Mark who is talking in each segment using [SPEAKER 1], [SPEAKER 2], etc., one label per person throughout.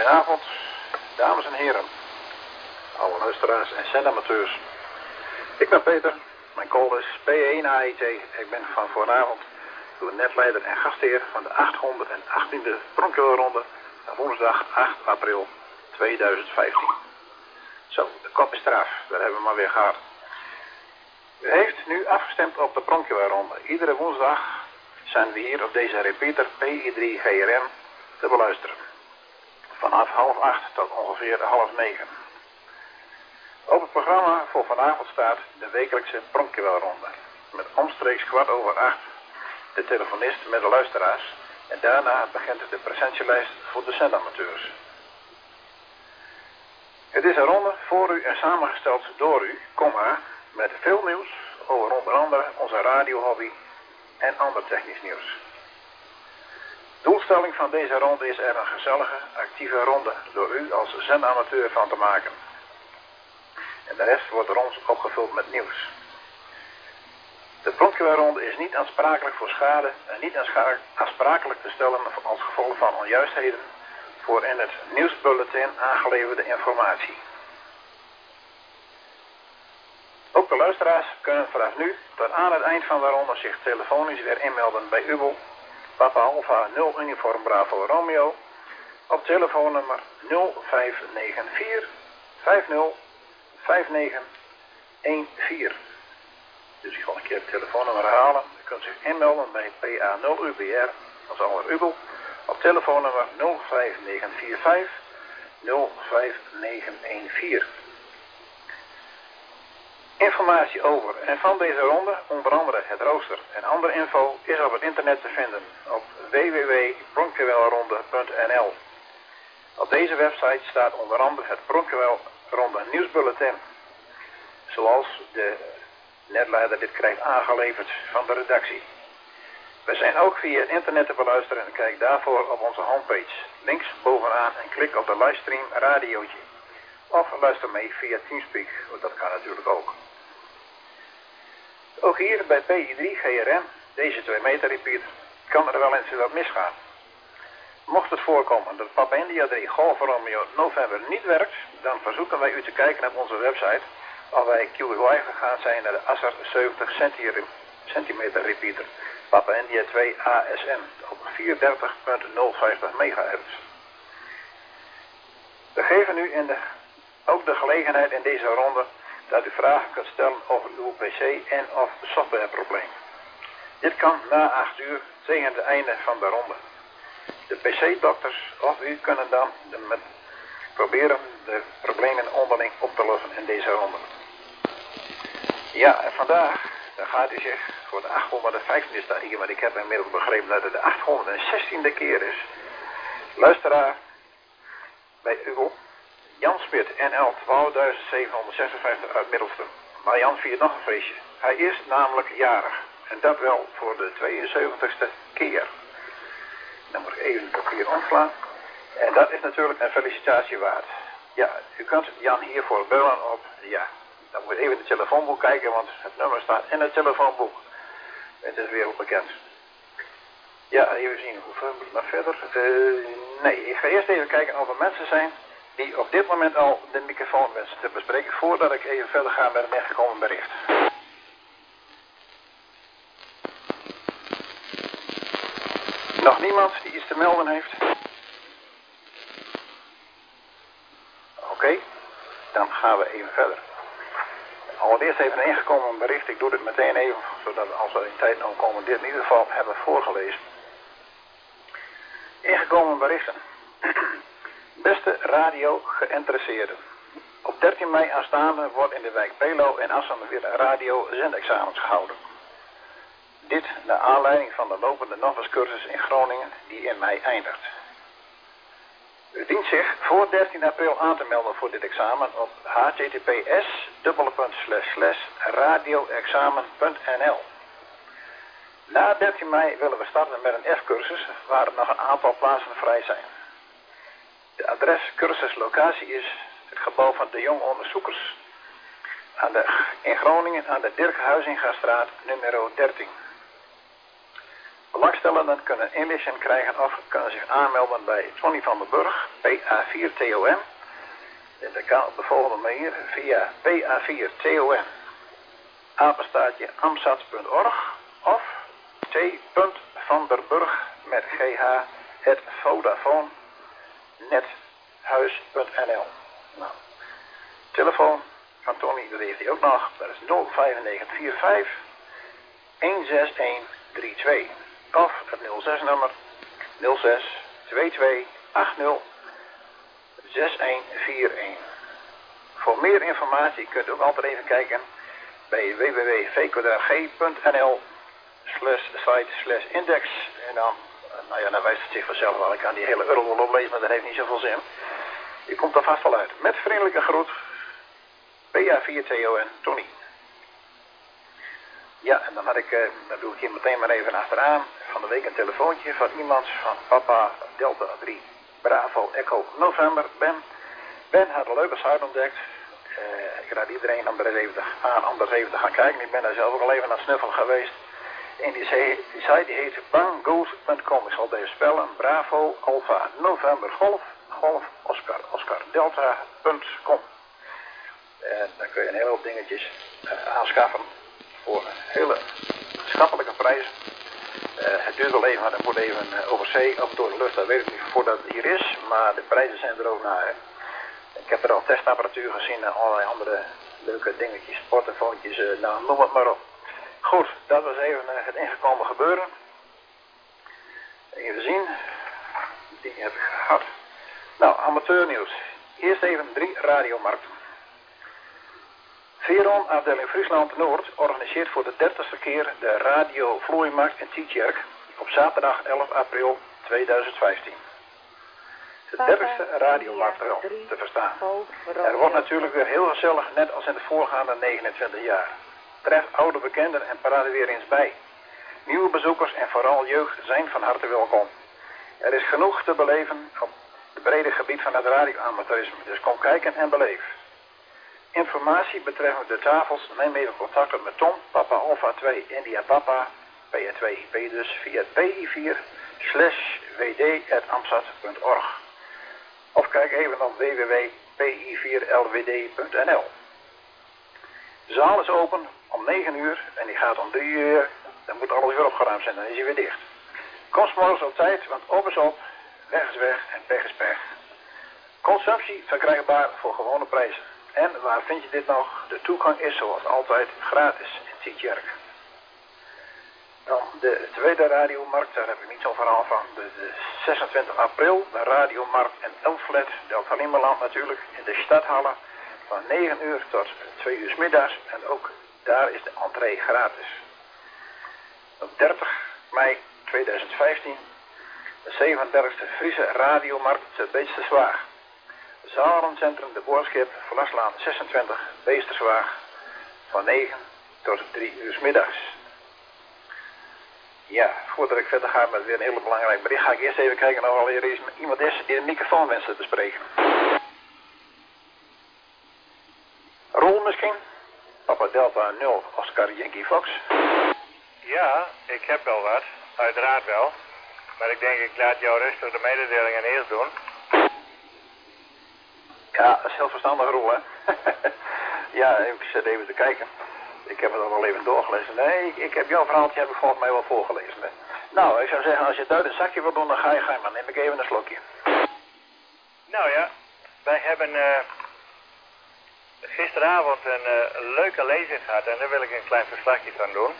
[SPEAKER 1] Goedenavond, dames en heren, oude luisteraars en zendamateurs. Ik ben Peter, mijn call is P1AET. Ik ben van vanavond uw netleider en gastheer van de 818e Pronkjuwelronde van woensdag 8 april 2015. Zo, de kop is eraf, daar hebben we maar weer gehad. U heeft nu afgestemd op de Pronkjuwelronde. Iedere woensdag zijn we hier op deze repeater PI3GRM te beluisteren. Vanaf 7:30 tot ongeveer 8:30. Op het programma voor vanavond staat de wekelijkse Pronkjuwelronde. Met omstreeks 7:15 de telefonist met de luisteraars. En daarna begint de presentielijst voor de zendamateurs. Het is een ronde voor u en samengesteld door u, met veel nieuws over onder andere onze radiohobby en ander technisch nieuws. Doelstelling van deze ronde is er een gezellige, actieve ronde door u als zendamateur van te maken. En de rest wordt door ons opgevuld met nieuws. De Pronkjuwelronde is niet aansprakelijk voor schade en niet aansprakelijk te stellen als gevolg van onjuistheden voor in het nieuwsbulletin aangeleverde informatie. Ook de luisteraars kunnen vanaf nu tot aan het eind van de ronde zich telefonisch weer inmelden bij UBO Papa Alpha 0 Uniform Bravo Romeo op telefoonnummer 0594 50 5914. Dus ik ga een keer het telefoonnummer herhalen. U kunt zich inmelden bij PA0UBR als aller UBO op telefoonnummer 05945 05914. Informatie over en van deze ronde, onder andere het rooster en andere info, is op het internet te vinden op www.pronkjuwelronde.nl. Op deze website staat onder andere het Pronkjuwelronde nieuwsbulletin, zoals de netleider dit krijgt aangeleverd van de redactie. We zijn ook via het internet te beluisteren en kijk daarvoor op onze homepage, links bovenaan en klik op de livestream radiootje. Of luister mee via Teamspeak, want dat kan natuurlijk ook. Ook hier bij PI3GRM, deze 2 meter repeater, kan er wel eens wat misgaan. Mocht het voorkomen dat Papa India 3 Golf Romeo November niet werkt, dan verzoeken wij u te kijken op onze website of wij QY gegaan zijn naar de ASSER 70 centimeter repeater Papa India 2 ASN op 34.050 MHz. We geven u ook de gelegenheid in deze ronde dat u vragen kunt stellen over uw PC en of softwareprobleem. Dit kan na 8 uur tegen het einde van de ronde. De PC-dokters of u kunnen dan proberen de problemen onderling op te lossen in deze ronde. Ja, en vandaag dan gaat u zich voor de 815e stijgen, maar ik heb inmiddels begrepen dat het de 816e keer is. Luisteraar bij UGO. Jan Smit, NL 12756 uit Middelsten. Maar Jan viert nog een feestje. Hij is namelijk jarig. En dat wel voor de 72e keer. Dan moet ik even het papier omslaan. En dat is natuurlijk een felicitatie waard. Ja, u kunt Jan hiervoor bellen op, ja, dan moet je even in het telefoonboek kijken, want het nummer staat in het telefoonboek. Het is wereldbekend. Ja, even zien, hoeveel moet ik nog verder? Nee, ik ga eerst even kijken of er mensen zijn die op dit moment al de microfoon wensen te bespreken, voordat ik even verder ga met een ingekomen bericht. Nog niemand die iets te melden heeft? Oké, dan gaan we even verder. Allereerst even een ingekomen bericht. Ik doe dit meteen even, zodat als we in tijd nou komen dit in ieder geval hebben voorgelezen. Ingekomen berichten. Beste radio geïnteresseerden. Op 13 mei aanstaande wordt in de wijk Pelo in Assen weer een radio-zendexamens gehouden. Dit naar aanleiding van de lopende Novus-cursus in Groningen die in mei eindigt. U dient zich voor 13 april aan te melden voor dit examen op https://radioexamen.nl. Na 13 mei willen we starten met een F-cursus waar er nog een aantal plaatsen vrij zijn. De adres-cursuslocatie is het gebouw van de Jong Onderzoekers in Groningen aan de Dirk Huizingastraat nummer 13. Belangstellenden kunnen inlichting krijgen of kunnen zich aanmelden bij Tony van den Burg, PA PA4TON. En dat kan op de volgende manier via PA4TON apenstaartje amsat.org of t.vanderburg met gh @vodafonenethuis.nl. Nou, telefoon van Tony, dat heeft hij ook nog. Dat is 09545 16132 of het 06 nummer 06 22 80 6141. Voor meer informatie kunt u ook altijd even kijken bij www.vkdrg.nl/site/index. En dan, nou ja, dan wijst het zich vanzelf wel. Ik kan die hele url wel oplezen, maar dat heeft niet zoveel zin. Je komt er vast wel uit. Met vriendelijke groet, PA4TON Tony. Ja, en dan dan doe ik hier meteen maar even achteraan. Van de week een telefoontje van iemand van Papa Delta 3 Bravo Echo November. Ben had een leuke site ontdekt. Ik raad iedereen om er eens even te gaan kijken. Ik ben daar zelf ook al even aan het snuffelen geweest. En die site die heet banggoose.com. Ik zal deze spellen. Bravo Alpha November Golf Oscar Delta.com. En dan kun je een hele hoop dingetjes aanschaffen voor een hele schappelijke prijs. Het duurt wel even, maar dat moet even over zee of door de lucht, dat weet ik niet voordat het hier is. Maar de prijzen zijn er ook naar. Hè. Ik heb er al testapparatuur gezien en allerlei andere leuke dingetjes, portofoontjes, nou noem het maar op. Goed, dat was even het ingekomen gebeuren. Even zien. Die heb ik gehad. Nou, amateurnieuws. Eerst even 3 radiomarkten. Veron, afdeling Friesland Noord, organiseert voor de 30ste keer de Radio Vlooimarkt in Tietjerk op zaterdag 11 april 2015. De 30ste radiomarkt te verstaan. Er wordt natuurlijk weer heel gezellig, net als in de voorgaande 29 jaar. Treft oude bekenden en parade weer eens bij. Nieuwe bezoekers en vooral jeugd zijn van harte welkom. Er is genoeg te beleven op het brede gebied van het radioamateurisme, dus kom kijken en beleef. Informatie betreffende de tafels, neem even contact op met Tom, Papa Alpha 2 India Papa, PA2IP dus via pi4/wd@amsat.org. Of kijk even op www.pi4lwd.nl. De zaal is open om 9 uur en die gaat om 3 uur. Dan moet alles weer opgeruimd zijn, dan is hij weer dicht. Kom 's morgens op tijd, want op is op, weg is weg en pech is pech. Consumptie verkrijgbaar voor gewone prijzen. En waar vind je dit nog? De toegang is zoals altijd gratis in Tietjerk. Dan de tweede radiomarkt, daar heb ik niet zo'n verhaal van. De 26 april, de radiomarkt in Elflet, Delta-Limmerland natuurlijk, in de stadhallen van 9 uur tot 2 uur 's middags. En ook daar is de entree gratis. Op 30 mei 2015, de 37e Friese radiomarkt te Beesterswaag. Zalencentrum de Boorschip, Vlaslaan 26, Beesterswaag, van 9 tot 3 uur 's middags. Ja, voordat ik verder ga met weer een hele belangrijk bericht, ga ik eerst even kijken of er eens iemand is die de microfoon wenst te bespreken. Roel misschien? Papa Delta 0, Oscar Yankee Fox.
[SPEAKER 2] Ja, ik heb wel wat, uiteraard wel. Maar ik denk, ik laat jou rustig de mededelingen eerst doen.
[SPEAKER 1] Ja, dat is heel verstandig, Roel, hè? Ja, ik zit even te kijken. Ik heb het al wel even doorgelezen. Nee, ik heb jouw verhaaltje heb ik volgens mij wel voorgelezen. Hè? Nou, ik zou zeggen, als je het uit een zakje wil doen, dan ga je, maar neem ik even een slokje.
[SPEAKER 2] Nou ja, wij hebben gisteravond een leuke lezing gehad en daar wil ik een klein verslagje van doen.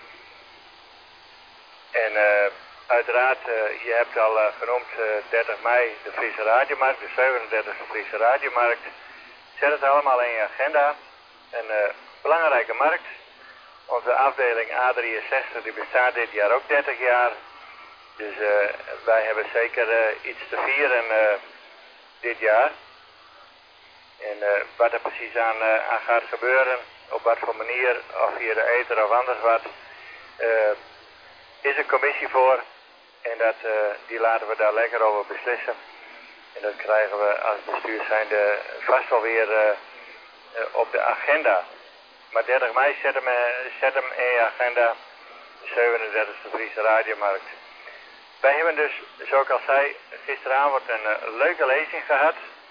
[SPEAKER 2] En uiteraard, je hebt al genoemd 30 mei de Friese Radiomarkt, de 37e Friese Radiomarkt. Zet het allemaal in je agenda. Een belangrijke markt. Onze afdeling A63 die bestaat dit jaar ook 30 jaar. Dus wij hebben zeker iets te vieren dit jaar. En wat er precies aan gaat gebeuren, op wat voor manier, of via de ether of anders wat, is een commissie voor. En die laten we daar lekker over beslissen. En dat krijgen we als bestuur zijnde vast wel weer op de agenda. Maar 30 mei zet hem in je agenda, de 37e Friese Radiomarkt. Wij hebben dus, zoals ik al zei, gisteravond een leuke lezing gehad.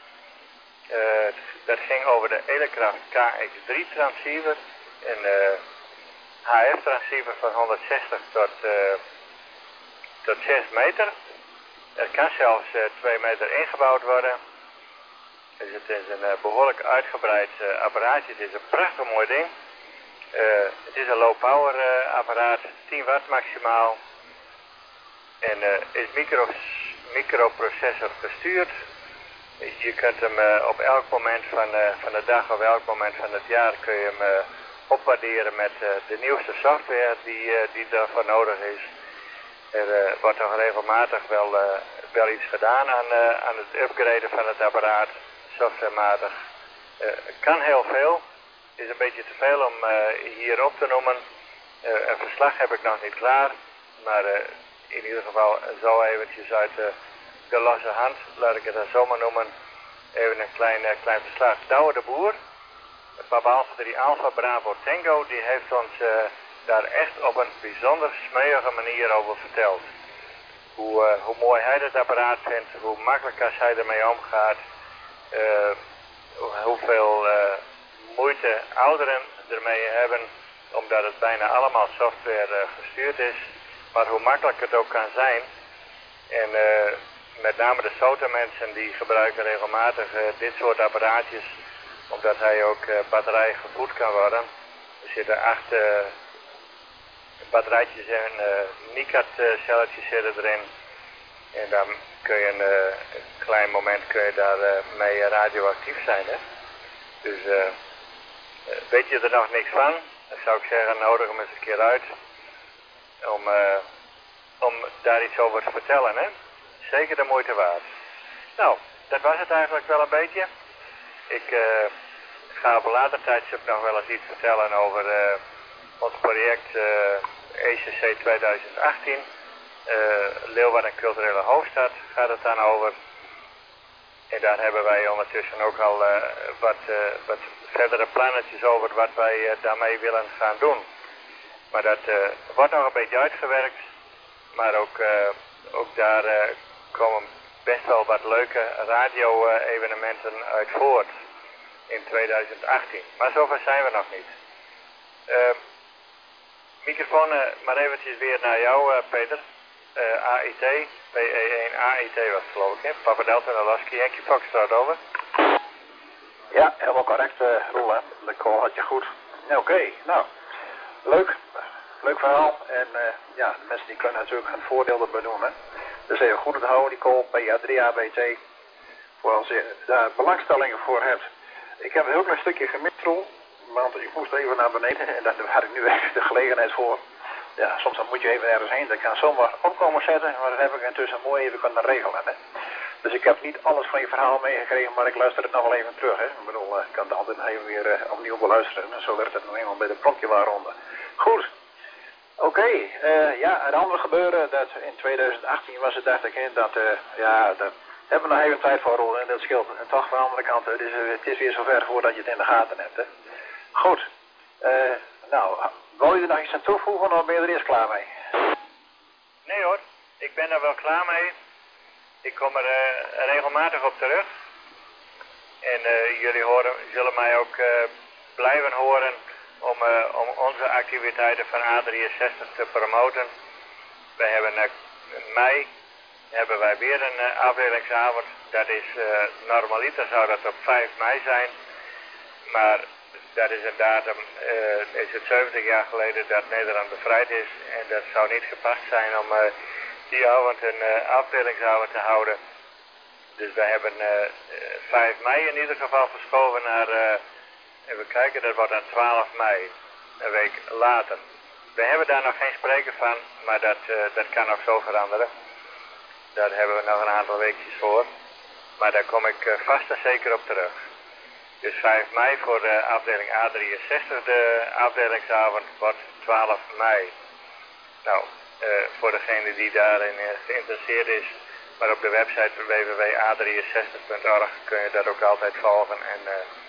[SPEAKER 2] Dat ging over de Elecraft KX3 transceiver. Een HF transceiver van 160 tot 6 meter. Er kan zelfs 2 meter ingebouwd worden. Dus het is een behoorlijk uitgebreid apparaatje. Het is een prachtig mooi ding. Het is een low power apparaat, 10 watt maximaal. En is microprocessor gestuurd. Dus je kunt hem op elk moment van de dag of elk moment van het jaar kun je hem opwaarderen met de nieuwste software die daarvoor nodig is. Er wordt toch regelmatig wel iets gedaan aan het upgraden van het apparaat, softwarematig. Kan heel veel. Het is een beetje te veel om hier op te noemen. Een verslag heb ik nog niet klaar, maar in ieder geval zo eventjes uit de losse hand, laat ik het dan zomaar noemen, even een klein verslag. Douwe de Boer, Papa Alpha 3 Alpha Bravo Tango, die heeft ons daar echt op een bijzonder smeuïge manier over verteld. Hoe mooi hij het apparaat vindt, hoe makkelijk als hij ermee omgaat, hoeveel moeite ouderen ermee hebben, omdat het bijna allemaal software gestuurd is, maar hoe makkelijk het ook kan zijn. En met name de SOTA-mensen die gebruiken regelmatig dit soort apparaatjes, omdat hij ook batterij gevoed kan worden. Er zitten 8 batterijtjes en NICAD-celletjes zitten erin. En dan kun je een klein moment kun je daar mee radioactief zijn. Hè? Dus weet je er nog niks van, dan zou ik zeggen, nodig hem eens een keer uit om daar iets over te vertellen. Hè? Zeker de moeite waard. Nou, dat was het eigenlijk wel een beetje. Ik ga op een later tijdstip nog wel eens iets vertellen over ons project ECC 2018. Leeuwarden Culturele Hoofdstad gaat het dan over. En daar hebben wij ondertussen ook al wat verdere plannetjes over wat wij daarmee willen gaan doen. Maar dat wordt nog een beetje uitgewerkt. Maar ook daar komen best wel wat leuke radio-evenementen uit voort in 2018. Maar zover zijn we nog niet. Microfoon maar eventjes weer naar jou, Peter. AIT, PE1 AIT was het, geloof ik, hè? Papa Delta Alaski, Yankee Foxtrot, over.
[SPEAKER 1] Ja, helemaal correct, Roel, hè. De call had je goed. Oké, nou, leuk. Leuk verhaal. En ja, de mensen die kunnen natuurlijk een voordeel erbij doen, hè. Dus even goed onthouden, die call PA3ABT, voor als je daar belangstellingen voor hebt. Ik heb een heel klein stukje gemist, Roel, want ik moest even naar beneden en daar had ik nu even de gelegenheid voor. Ja, soms dan moet je even ergens heen, dat kan zomaar opkomen zetten, maar dat heb ik intussen mooi even kunnen regelen. Hè. Dus ik heb niet alles van je verhaal meegekregen, maar ik luister het nog wel even terug. Hè. Ik bedoel, ik kan het altijd even weer opnieuw beluisteren. En zo werd het nog eenmaal bij de Pronkjewaarronde. Goed. Oké, ja, het andere gebeuren, dat in 2018 was het, dacht ik, hè, dat, ja, daar hebben we nog even tijd voor, Roel, en dat scheelt. En toch van de andere kant, het is weer zover voordat je het in de gaten hebt. Hè. Goed. Nou, wil je er nog iets aan toevoegen of ben je er eerst klaar mee?
[SPEAKER 2] Nee hoor, ik ben er wel klaar mee. Ik kom er regelmatig op terug. En jullie zullen mij ook blijven horen om onze activiteiten van A63 te promoten. Wij hebben in mei hebben wij weer een afdelingsavond. Dat is normaliter zou dat op 5 mei zijn. Maar dat is een datum, is het 70 jaar geleden dat Nederland bevrijd is. En dat zou niet gepast zijn om die avond een afdelingsavond te houden. Dus wij hebben 5 mei in ieder geval verschoven naar, even kijken, dat wordt dan 12 mei, een week later. We hebben daar nog geen spreker van, maar dat kan nog zo veranderen. Daar hebben we nog een aantal weekjes voor. Maar daar kom ik vast en zeker op terug. Dus 5 mei voor de afdeling A63, de afdelingsavond wordt 12 mei. Nou, voor degene die daarin geïnteresseerd is, maar op de website www.a63.org kun je dat ook altijd volgen en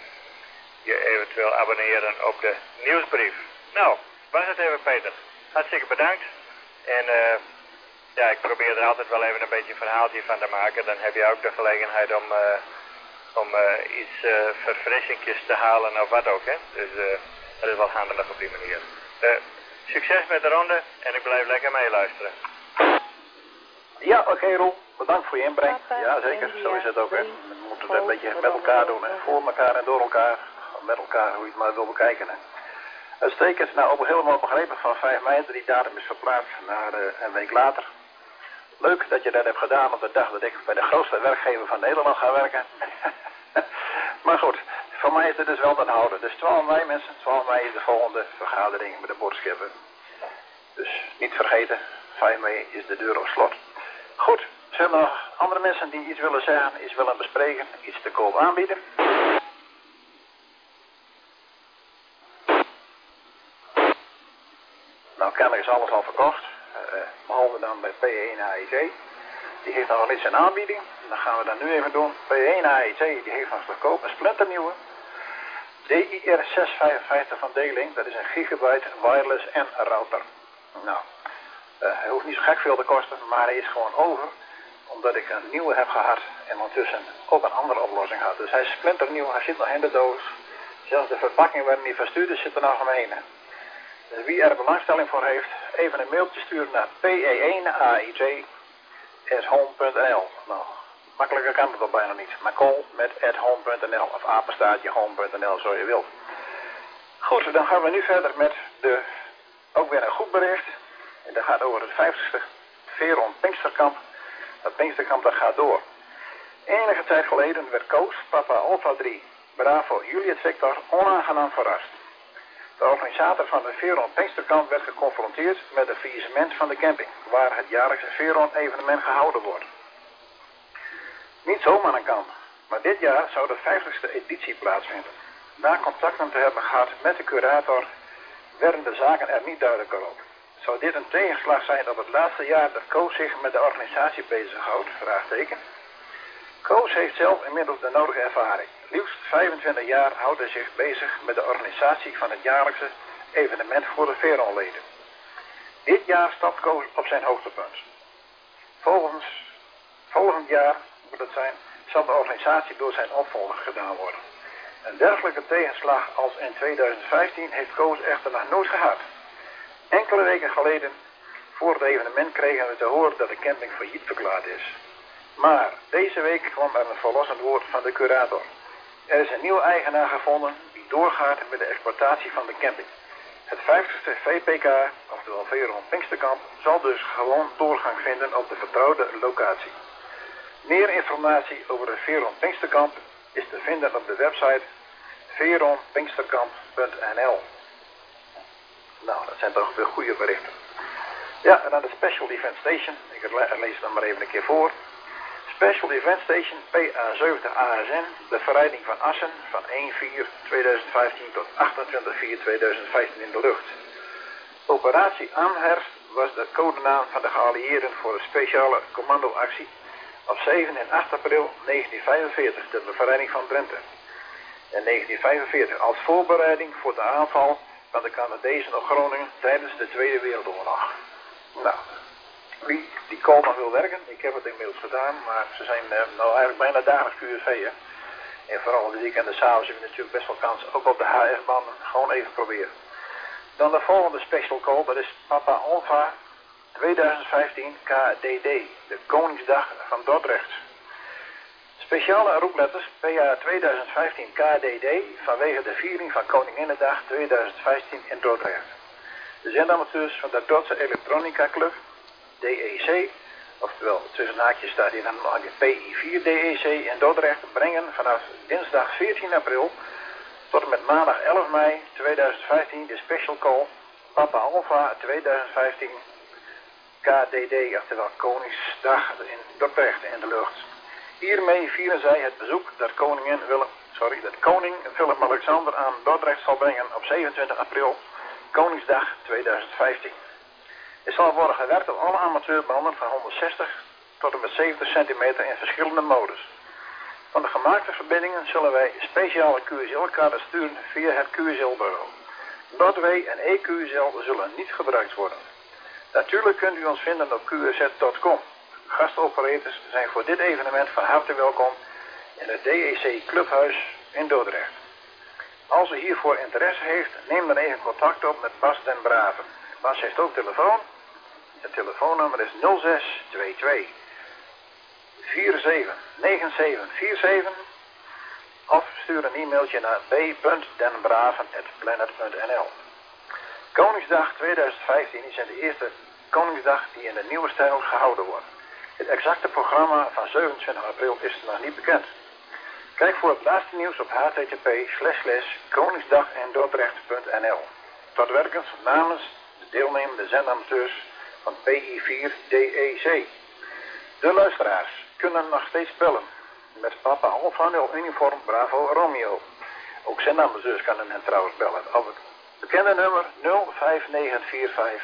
[SPEAKER 2] je eventueel abonneren op de nieuwsbrief. Nou, was het even, Peter. Hartstikke bedankt. En ja, ik probeer er altijd wel even een beetje een verhaaltje van te maken. Dan heb je ook de gelegenheid om iets verfrissingjes te halen of wat ook, hè. Dus dat is wel handig op die manier. Succes met de ronde en ik blijf lekker meeluisteren.
[SPEAKER 1] Ja, oké, Roel. Bedankt voor je inbreng. Ja, zeker. Zo is het ook, hè. We moeten het een beetje met elkaar doen, hè. Voor elkaar en door elkaar. Met elkaar, hoe je het maar wil bekijken, hè. Uitstekend. Nou, helemaal begrepen van 5 mei. Die datum is verplaatst naar een week later. Leuk dat je dat hebt gedaan op de dag dat ik bij de grootste werkgever van Nederland ga werken. Maar goed, voor mij is dit dus wel te houden. Dus 12 mei mensen, 12 mei is de volgende vergadering met de boodschapper. Dus niet vergeten, 5 mei is de deur op slot. Goed, zijn er nog andere mensen die iets willen zeggen, iets willen bespreken, iets te koop aanbieden? Nou, kennelijk is alles al verkocht. Behalve dan bij P1 AEC. Die heeft nog wel iets in aanbieding. Dan gaan we dat nu even doen. P1 AEC die heeft nog te koop een splinternieuwe DIR 655 van D-Link. Dat is een gigabyte wireless en router. Nou, hij hoeft niet zo gek veel te kosten, maar hij is gewoon over. Omdat ik een nieuwe heb gehad en ondertussen ook een andere oplossing had. Dus hij is splinternieuw, hij zit nog in de doos. Zelfs de verpakking waarin hij verstuurd is zit er nog omheen. Dus wie er belangstelling voor heeft, even een mailtje sturen naar pe1aic@home.nl. Nou, makkelijker kan het al bijna niet. Maar call met @home.nl of apenstaartje home.nl, zo je wilt. Goed, dan gaan we nu verder met ook weer een goed bericht. En dat gaat over het 50ste Veron Pinksterkamp. Dat Pinksterkamp dat gaat door. Enige tijd geleden werd Koos, papa Alpha 3, Bravo Juliet Victor, onaangenaam verrast. De organisator van de Veron Pinksterkamp werd geconfronteerd met het faillissement van de camping, waar het jaarlijkse Veron evenement gehouden wordt. Niet zomaar een kamp, maar dit jaar zou de 50ste editie plaatsvinden. Na contacten te hebben gehad met de curator, werden de zaken er niet duidelijker op. Zou dit een tegenslag zijn op het laatste jaar dat Koos zich met de organisatie bezighoudt? Vraagteken. Koos heeft zelf inmiddels de nodige ervaring. Liefst 25 jaar houdt hij zich bezig met de organisatie van het jaarlijkse evenement voor de Veronleden. Dit jaar stapt Koos op zijn hoogtepunt. Volgend jaar moet het zijn, zal de organisatie door zijn opvolger gedaan worden. Een dergelijke tegenslag als in 2015 heeft Koos echter nog nooit gehad. Enkele weken geleden, voor het evenement, kregen we te horen dat de camping failliet verklaard is. Maar deze week kwam er een verlossend woord van de curator. Er is een nieuwe eigenaar gevonden die doorgaat met de exploitatie van de camping. Het 50ste VPK, oftewel Veron Pinksterkamp, zal dus gewoon doorgang vinden op de vertrouwde locatie. Meer informatie over het Veron Pinksterkamp is te vinden op de website veronpinksterkamp.nl. Nou, dat zijn toch weer goede berichten. Ja, en dan de Special Event Station. Ik lees het dan maar even een keer voor. Special Event Station PA70 ASN, de verrijding van Assen van 1/4/2015 tot 28/4/2015 in de lucht. Operatie Amherst was de codenaam van de geallieerden voor een speciale commandoactie op 7 en 8 april 1945 ter bevrijding van Drenthe. In 1945 als voorbereiding voor de aanval van de Canadezen op Groningen tijdens de Tweede Wereldoorlog. Nou, wie die call nog wil werken, ik heb het inmiddels gedaan, maar ze zijn nou eigenlijk bijna dagelijks QRV, hè. En vooral de weekenden s'avonds heb je natuurlijk best wel kans, ook op de HS-banden, gewoon even proberen. Dan de volgende special call, dat is Papa Alpha 2015 KDD, de Koningsdag van Dordrecht. Speciale roepletters PA 2015 KDD vanwege de viering van Koninginnedag 2015 in Dordrecht. De zendamateurs van de Dordtse Elektronica Club, DEC, oftewel tussen haakjes staat hier dan nog een PI4 DEC in Dordrecht, brengen vanaf dinsdag 14 april tot en met maandag 11 mei 2015 de special call Papa Alpha 2015 KDD, oftewel Koningsdag in Dordrecht in de lucht. Hiermee vieren zij het bezoek dat koning Willem-Alexander aan Dordrecht zal brengen op 27 april, Koningsdag 2015. Er zal worden gewerkt op alle amateurbanden van 160 tot en met 70 centimeter in verschillende modus. Van de gemaakte verbindingen zullen wij speciale QSL-kaarten sturen via het QSL-bureau. Broadway en EQSL zullen niet gebruikt worden. Natuurlijk kunt u ons vinden op qrz.com. Gastoperators zijn voor dit evenement van harte welkom in het DEC Clubhuis in Dordrecht. Als u hiervoor interesse heeft, neem dan even contact op met Bas den Braven. Bas heeft ook telefoon. Het telefoonnummer is 0622 479747 of stuur een e-mailtje naar b.denbraven@planet.nl. Koningsdag 2015 is de eerste Koningsdag die in de nieuwe stijl gehouden wordt. Het exacte programma van 27 april is nog niet bekend. Kijk voor het laatste nieuws op http://koningsdagendordrecht.nl. Tot werkens namens de deelnemende zendamateurs van PI4DEC. De luisteraars kunnen nog steeds bellen met Papa Alfa 0 uniform Bravo Romeo. Ook zendamateurs kunnen hen trouwens bellen op het bekende nummer 05945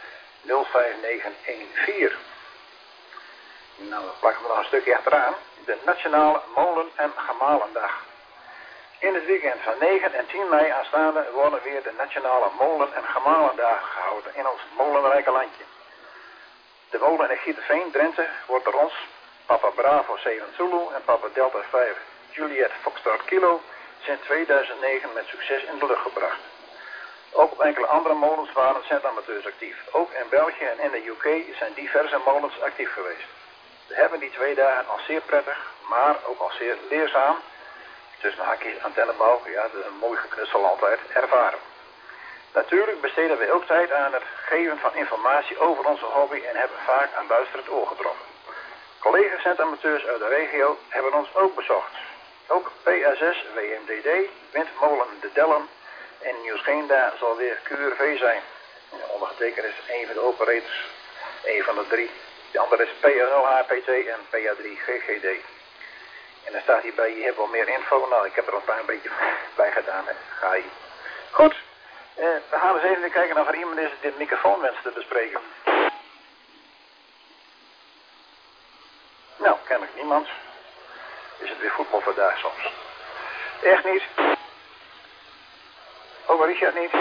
[SPEAKER 1] 05914. Nou, dan plakken we nog een stukje achteraan. De Nationale Molen- en Gemalendag. In het weekend van 9 en 10 mei aanstaande worden weer de Nationale Molen- en Gemalendagen gehouden in ons molenrijke landje. De molen in Gieteveen, Drenthe, wordt door ons, Papa Bravo 7 Zulu en Papa Delta 5 Juliet Foxtrot Kilo, sinds 2009 met succes in de lucht gebracht. Ook op enkele andere molens waren zendamateurs actief. Ook in België en in de UK zijn diverse molens actief geweest. We hebben die 2 dagen al zeer prettig, maar ook al zeer leerzaam, tussen haakjes antennebouw, ja, dat is een mooi geknutsel altijd, ervaren. Natuurlijk besteden we ook tijd aan het geven van informatie over onze hobby en hebben vaak een luisterend oor getroffen. Collega-zendamateurs uit de regio hebben ons ook bezocht. Ook PSS, WMDD, Windmolen De Dellen en Nieuwsgeenda zal weer QRV zijn. Ondergetekend is een van de operators, een van de 3. De andere is PRL HPT en PA3 GGD. En dan staat hierbij, je hebt wel meer info. Nou, ik heb er al een beetje bij gedaan. Ga je. Goed, we gaan eens even kijken of er iemand is die de microfoon wenst te bespreken. Nou, kennelijk niemand. Is het weer voetbal vandaag soms? Echt niet? Ook Richard niet?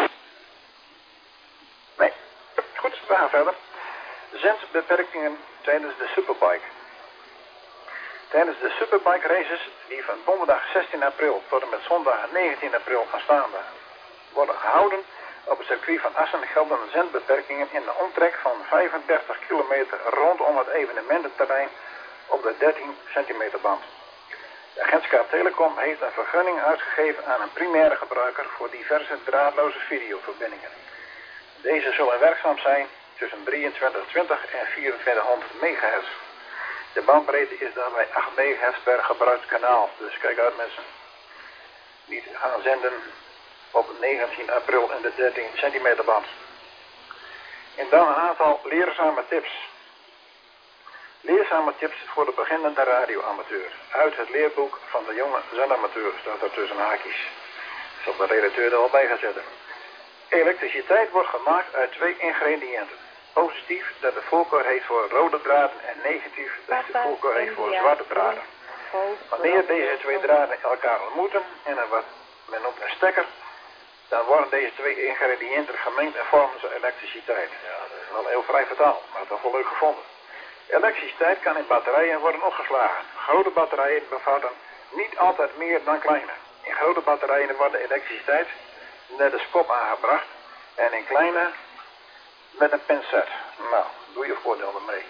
[SPEAKER 1] Nee. Goed, we gaan verder. Zendbeperkingen tijdens de Superbike. Tijdens de Superbike races die van donderdag 16 april tot en met zondag 19 april aanstaande worden gehouden op het circuit van Assen gelden zendbeperkingen in de omtrek van 35 kilometer rondom het evenemententerrein op de 13 centimeter band. De agentschap Telecom heeft een vergunning uitgegeven aan een primaire gebruiker voor diverse draadloze videoverbindingen. Deze zullen werkzaam zijn tussen 2320 en 2400 megahertz. De bandbreedte is daarbij 8 megahertz per gebruikt kanaal. Dus kijk uit mensen. Niet gaan zenden op 19 april in de 13 centimeter band. En dan een aantal leerzame tips. Leerzame tips voor de beginnende radioamateur. Uit het leerboek van de jonge zendamateur staat er tussen haakjes. Dat zal de redacteur er al bij gaan zetten. Elektriciteit wordt gemaakt uit 2 ingrediënten. Positief dat de voorkeur heeft voor rode draden en negatief dat de voorkeur heeft voor zwarte draden. Wanneer deze 2 draden elkaar ontmoeten en er wat men noemt een stekker, dan worden deze 2 ingrediënten gemengd en vormen ze elektriciteit. Ja, dat is wel heel vrij vertaald, maar toch wel leuk gevonden. Elektriciteit kan in batterijen worden opgeslagen. Grote batterijen bevatten niet altijd meer dan kleine. In grote batterijen wordt de elektriciteit met de skop aangebracht en in kleine met een pincet. Nou, doe je voordeel ermee.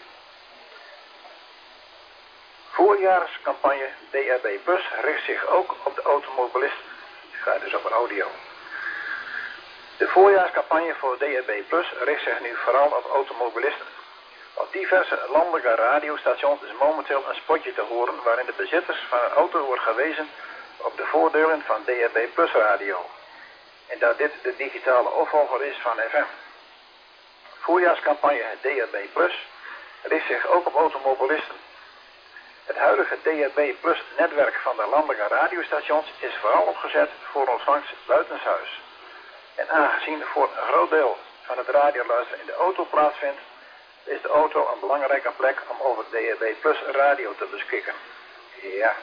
[SPEAKER 1] Voorjaarscampagne DAB Plus richt zich ook op de automobilisten. Ik ga dus op een audio. De voorjaarscampagne voor DAB Plus richt zich nu vooral op automobilisten. Op diverse landelijke radiostations is momenteel een spotje te horen waarin de bezitters van een auto wordt gewezen op de voordelen van DAB Plus radio. En dat dit de digitale opvolger is van FM. Voorjaarscampagne DAB Plus richt zich ook op automobilisten. Het huidige DAB Plus netwerk van de landelijke radiostations is vooral opgezet voor ontvangst buitenshuis. En aangezien voor een groot deel van het radioluisteren in de auto plaatsvindt, is de auto een belangrijke plek om over DAB Plus radio te beschikken. Ja.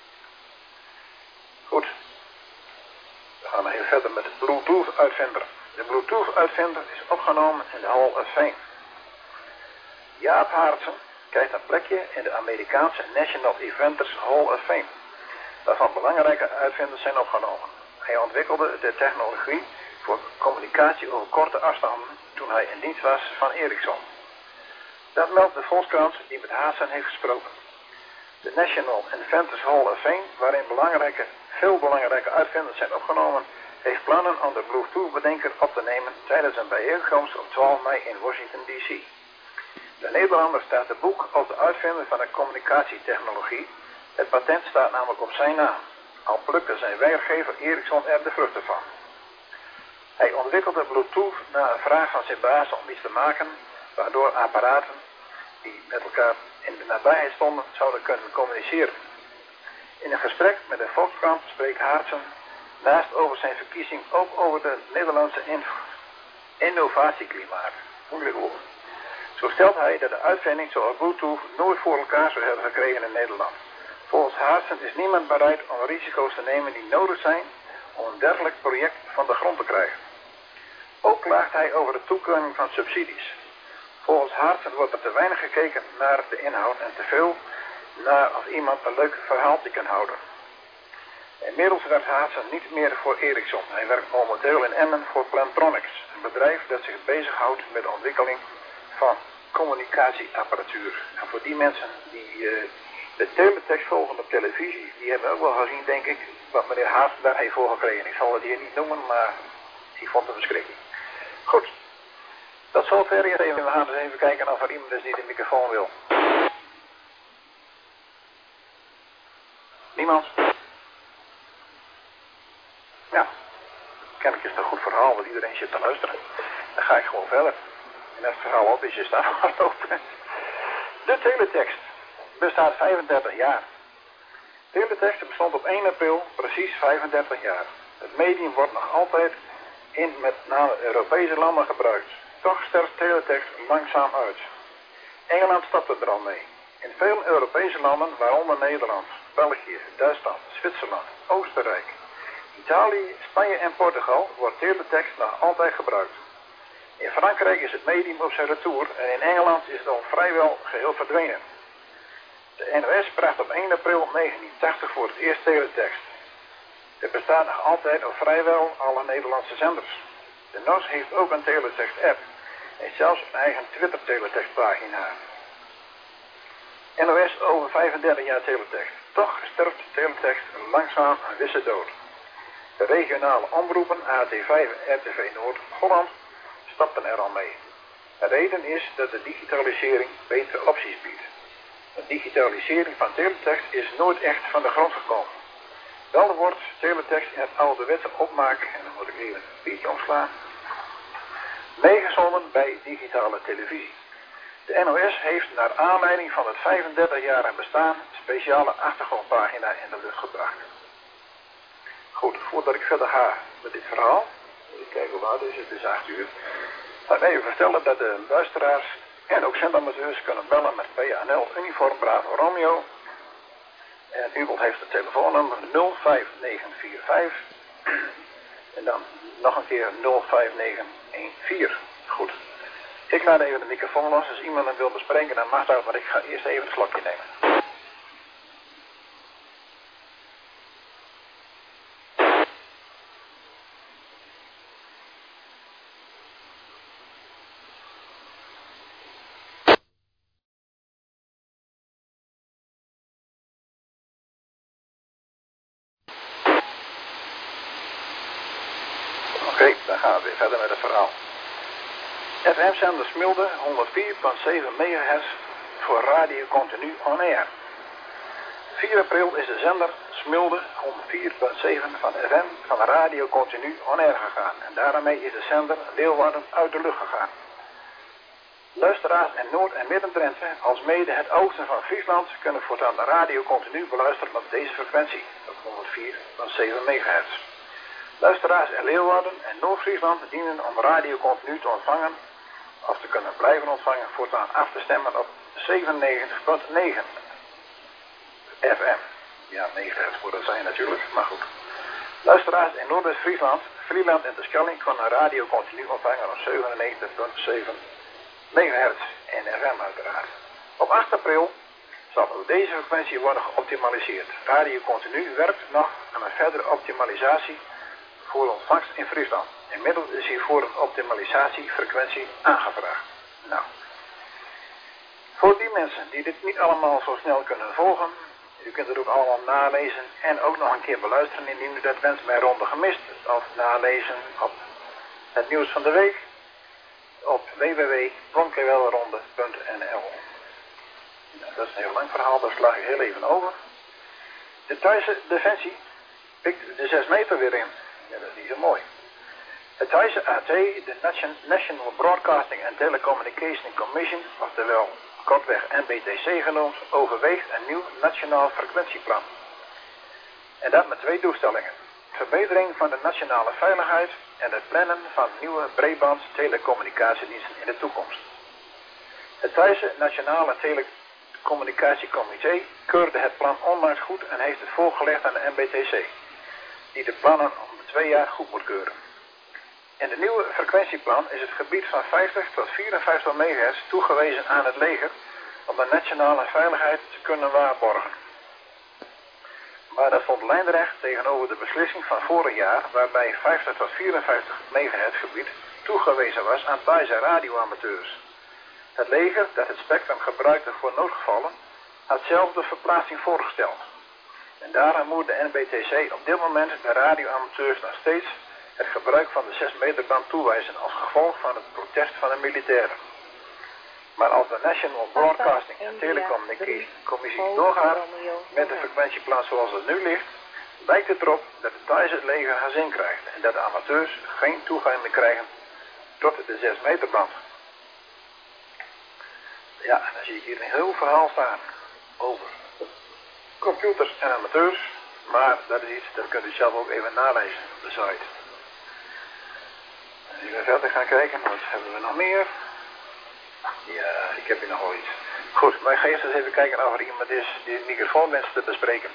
[SPEAKER 1] Goed. We gaan even verder met de Bluetooth uitvinder. De Bluetooth-uitvinder is opgenomen in de Hall of Fame. Jaap Haartsen krijgt een plekje in de Amerikaanse National Inventors Hall of Fame, waarvan belangrijke uitvinders zijn opgenomen. Hij ontwikkelde de technologie voor communicatie over korte afstanden toen hij in dienst was van Ericsson. Dat meldt de Volkskrant die met Haartsen heeft gesproken. De National Inventors Hall of Fame, waarin veel belangrijke uitvinders zijn opgenomen, heeft plannen om de Bluetooth-bedenker op te nemen tijdens een bijeenkomst op 12 mei in Washington D.C. De Nederlander staat te boek als de uitvinder van de communicatietechnologie. Het patent staat namelijk op zijn naam, al plukte zijn werkgever Ericsson er de vruchten van. Hij ontwikkelde Bluetooth na een vraag van zijn baas om iets te maken waardoor apparaten die met elkaar in de nabijheid stonden zouden kunnen communiceren. In een gesprek met de Volkskrant spreekt Haartsen naast over zijn verkiezing ook over de Nederlandse innovatieklimaat. Moeilijk woord. Zo stelt hij dat de uitvinding zoals Bluetooth nooit voor elkaar zou hebben gekregen in Nederland. Volgens Haartsen is niemand bereid om risico's te nemen die nodig zijn om een dergelijk project van de grond te krijgen. Ook klaagt hij over de toekeuring van subsidies. Volgens Haartsen wordt er te weinig gekeken naar de inhoud en te veel naar of iemand een leuk verhaaltje kan houden. Inmiddels werkt Haartsen niet meer voor Ericsson. Hij werkt momenteel in Emmen voor Plantronics, een bedrijf dat zich bezighoudt met de ontwikkeling van communicatieapparatuur. En voor die mensen die de teletext volgen op televisie, die hebben ook wel gezien, denk ik, wat meneer Haartsen daar heeft voor gekregen. Ik zal het hier niet noemen, maar ik vond het verschrikkelijk. Goed, dat zal ver even. We gaan eens even kijken of er iemand is die de microfoon wil. Niemand? Ja, kennelijk is het een goed verhaal, want iedereen zit te luisteren. Dan ga ik gewoon verder. En als het verhaal op is, je staat hard open. De teletext bestaat 35 jaar. Teletext bestond op 1 april precies 35 jaar. Het medium wordt nog altijd in met name Europese landen gebruikt. Toch sterft teletext langzaam uit. Engeland stapte er al mee. In veel Europese landen, waaronder Nederland, België, Duitsland, Zwitserland, Oostenrijk, Italië, Spanje en Portugal, wordt teletext nog altijd gebruikt. In Frankrijk is het medium op zijn retour en in Engeland is het al vrijwel geheel verdwenen. De NOS bracht op 1 april 1980 voor het eerst teletext. Er bestaat nog altijd op vrijwel alle Nederlandse zenders. De NOS heeft ook een teletext-app en zelfs een eigen Twitter-teletextpagina. NOS over 35 jaar teletext. Toch sterft teletext langzaam een wisse dood. De regionale omroepen AT5 en RTV Noord-Holland stapten er al mee. De reden is dat de digitalisering betere opties biedt. De digitalisering van teletext is nooit echt van de grond gekomen. Wel wordt teletext in het ouderwetse opmaak, en dan moet ik even een beetje omslaan, meegezonden bij digitale televisie. De NOS heeft naar aanleiding van het 35-jarige bestaan een speciale achtergrondpagina in de lucht gebracht. Goed, voordat ik verder ga met dit verhaal, even kijken hoe laat is het, is 8 uur. Laat ik even vertellen dat de luisteraars en ook zendamateurs kunnen bellen met PNL Uniform Bravo Romeo. En Ubel heeft het telefoonnummer 05945 en dan nog een keer 05914. Goed. Ik laat even de microfoon los. Als iemand hem wil bespreken, dan mag dat, maar ik ga eerst even een slokje nemen. Oké, dan gaan we weer verder met het verhaal. FM-zender Smilde 104,7 MHz voor radio continu on air. 4 april is de zender Smilde 104,7 van FM van radio continu on air gegaan. En daarmee is de zender Leeuwarden uit de lucht gegaan. Luisteraars in Noord- en Midden-Drenthe, als mede het oosten van Friesland, kunnen voortaan de radio continu beluisteren op deze frequentie, op 104,7 MHz. Luisteraars in Leeuwarden en Noord-Friesland dienen om radio continu te ontvangen of te kunnen blijven ontvangen voortaan af te stemmen op 97,9 FM. Ja, 9 moet dat zijn natuurlijk, maar goed. Luisteraars in Noordwest-Friesland, Vlieland en Terschelling kunnen radio continu ontvangen op 97,7 MHz en FM uiteraard. Op 8 april zal ook deze frequentie worden geoptimaliseerd. Radio continu werkt nog aan een verdere optimalisatie voor ontvangst in Friesland. Inmiddels is hiervoor een optimalisatiefrequentie aangevraagd. Nou, voor die mensen die dit niet allemaal zo snel kunnen volgen, u kunt het ook allemaal nalezen en ook nog een keer beluisteren indien u dat wenst bij Ronde Gemist. Of nalezen op het nieuws van de week op www.wonkewelronde.nl. Nou, dat is een heel lang verhaal, daar sla ik heel even over. De Thaise Defensie pikt de 6 meter weer in. Ja, dat is niet zo mooi. Het Thaise AT, de National Broadcasting and Telecommunication Commission, oftewel kortweg NBTC genoemd, overweegt een nieuw nationaal frequentieplan. En dat met 2 doelstellingen. Verbetering van de nationale veiligheid en het plannen van nieuwe breedband telecommunicatiediensten in de toekomst. Het Thaise Nationale Telecommunicatiecomité keurde het plan onlangs goed en heeft het voorgelegd aan de NBTC, die de plannen om 2 jaar goed moet keuren. In de nieuwe frequentieplan is het gebied van 50 tot 54 MHz toegewezen aan het leger om de nationale veiligheid te kunnen waarborgen. Maar dat stond lijnrecht tegenover de beslissing van vorig jaar waarbij 50 tot 54 MHz gebied toegewezen was aan Thaise radioamateurs. Het leger dat het spectrum gebruikte voor noodgevallen had zelf de verplaatsing voorgesteld. En daarom moet de NBTC op dit moment de radioamateurs nog steeds het gebruik van de 6 meter band toewijzen als gevolg van het protest van de militairen. Maar als de National Broadcasting and Telecommunication Commissie doorgaat met de frequentieplan zoals het nu ligt, lijkt het erop dat het Thaise leger haar zin krijgt en dat de amateurs geen toegang meer krijgen tot de 6 meter band. Ja, dan zie ik hier een heel verhaal staan over computers en amateurs, maar dat is iets, dat kunt u zelf ook even nalezen op de site. Even verder gaan kijken, wat hebben we nog meer? Ja, ik heb hier nog wel iets. Goed, maar ik ga eerst eens even kijken of er iemand is die het microfoon wenst te bespreken.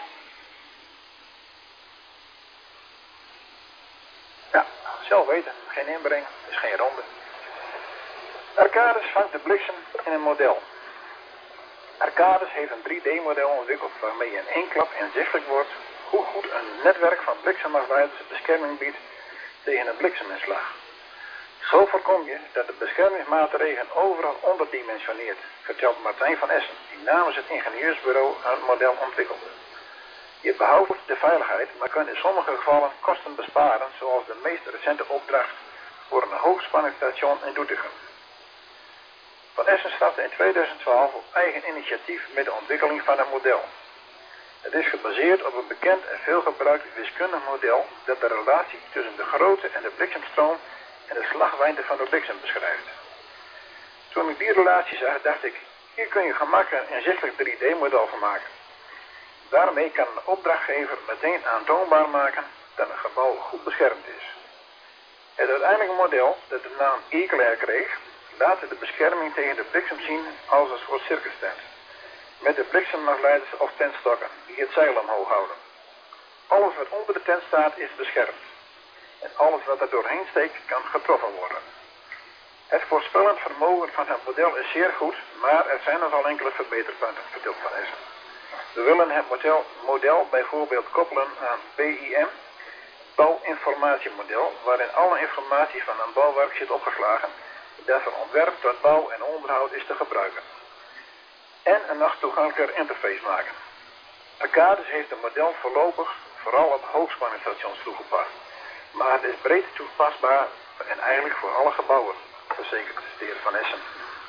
[SPEAKER 1] Ja, zelf weten, geen inbreng, dus geen ronde. Arcadis vangt de bliksem in een model. Arcadis heeft een 3D-model ontwikkeld waarmee in 1 klap inzichtelijk wordt hoe goed een netwerk van bliksemafleiders bescherming biedt tegen een blikseminslag. Zo voorkom je dat de beschermingsmaatregelen overal onderdimensioneert, vertelt Martijn van Essen, die namens het ingenieursbureau het model ontwikkelde. Je behoudt de veiligheid, maar kunt in sommige gevallen kosten besparen, zoals de meest recente opdracht voor een hoogspanningsstation in Doetinchem. Van Essen startte in 2012 op eigen initiatief met de ontwikkeling van een model. Het is gebaseerd op een bekend en veelgebruikt wiskundig model dat de relatie tussen de grootte en de bliksemstroom en de slagwijnte van de bliksem beschrijft. Toen ik die relatie zag, dacht ik, hier kun je gemakkelijk een inzichtelijk 3D-model van maken. Daarmee kan een opdrachtgever meteen aantoonbaar maken dat een gebouw goed beschermd is. Het uiteindelijke model, dat de naam Eclair kreeg, laat de bescherming tegen de bliksem zien als een soort circus tent, met de bliksemafleiders of tentstokken die het zeil omhoog houden. Alles wat onder de tent staat is beschermd. En alles wat er doorheen steekt kan getroffen worden. Het voorspellend vermogen van het model is zeer goed, maar er zijn nogal enkele verbeterpunten, vertelt Van Essen. We willen het model bijvoorbeeld koppelen aan BIM, bouwinformatiemodel, waarin alle informatie van een bouwwerk zit opgeslagen, dat van ontwerp tot bouw en onderhoud is te gebruiken. En een nog toegankelijker interface maken. Arcadis heeft het model voorlopig vooral op hoogspanningsstations toegepast. Maar het is breed toepasbaar en eigenlijk voor alle gebouwen, verzekert de heer Van Essen.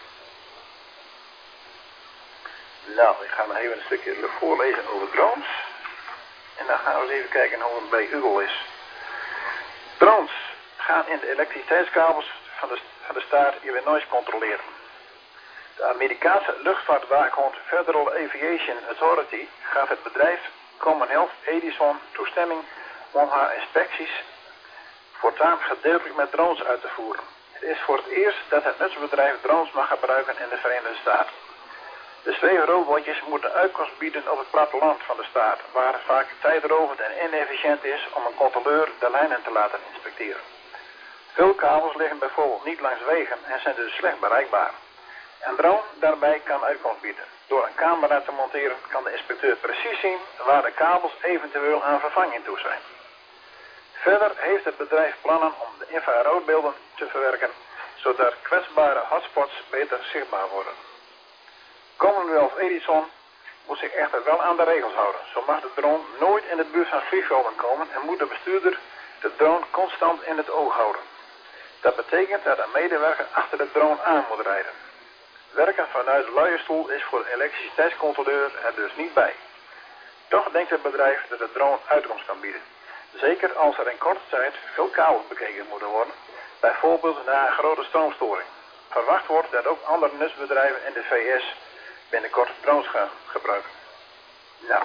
[SPEAKER 1] Nou, ik ga nog even een stukje voorlezen over drones. En dan gaan we eens even kijken hoe het bij Google is. Drones gaan in de elektriciteitskabels van de staat Illinois controleren. De Amerikaanse luchtvaartwaakhond Federal Aviation Authority gaf het bedrijf Commonwealth Edison toestemming om haar inspecties voortaan gedeeltelijk met drones uit te voeren. Het is voor het eerst dat het nutsbedrijf drones mag gebruiken in de Verenigde Staten. De twee robotjes moeten uitkomst bieden op het platteland van de staat, waar het vaak tijdrovend en inefficiënt is om een controleur de lijnen te laten inspecteren. Veel kabels liggen bijvoorbeeld niet langs wegen en zijn dus slecht bereikbaar. Een drone daarbij kan uitkomst bieden. Door een camera te monteren kan de inspecteur precies zien waar de kabels eventueel aan vervanging toe zijn. Verder heeft het bedrijf plannen om de infraroodbeelden te verwerken, zodat kwetsbare hotspots beter zichtbaar worden. Commonwealth Edison moet zich echter wel aan de regels houden. Zo mag de drone nooit in de buurt van vliegvelden komen en moet de bestuurder de drone constant in het oog houden. Dat betekent dat een medewerker achter de drone aan moet rijden. Werken vanuit de luie stoel is voor de elektriciteitscontroleur er dus niet bij. Toch denkt het bedrijf dat de drone uitkomst kan bieden. Zeker als er in korte tijd veel kabels bekeken moeten worden, bijvoorbeeld na een grote stroomstoring. Verwacht wordt dat ook andere nutsbedrijven in de VS binnenkort drones gaan gebruiken. Nou,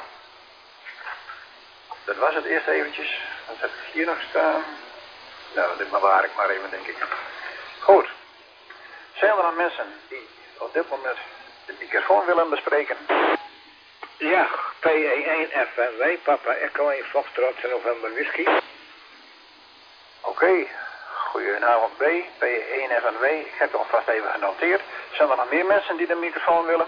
[SPEAKER 1] dat was het eerst eventjes. Dan heb ik hier nog staan. Nou, dit bewaar ik maar even, denk ik. Goed. Zijn er dan mensen die op dit moment de microfoon willen bespreken?
[SPEAKER 3] Ja, PE1 FNW, Papa Echo 1 Foxtrot November Whisky.
[SPEAKER 1] Oké. Goedenavond B, PE1 FNW. Ik heb het alvast even genoteerd. Zijn er nog meer mensen die de microfoon willen?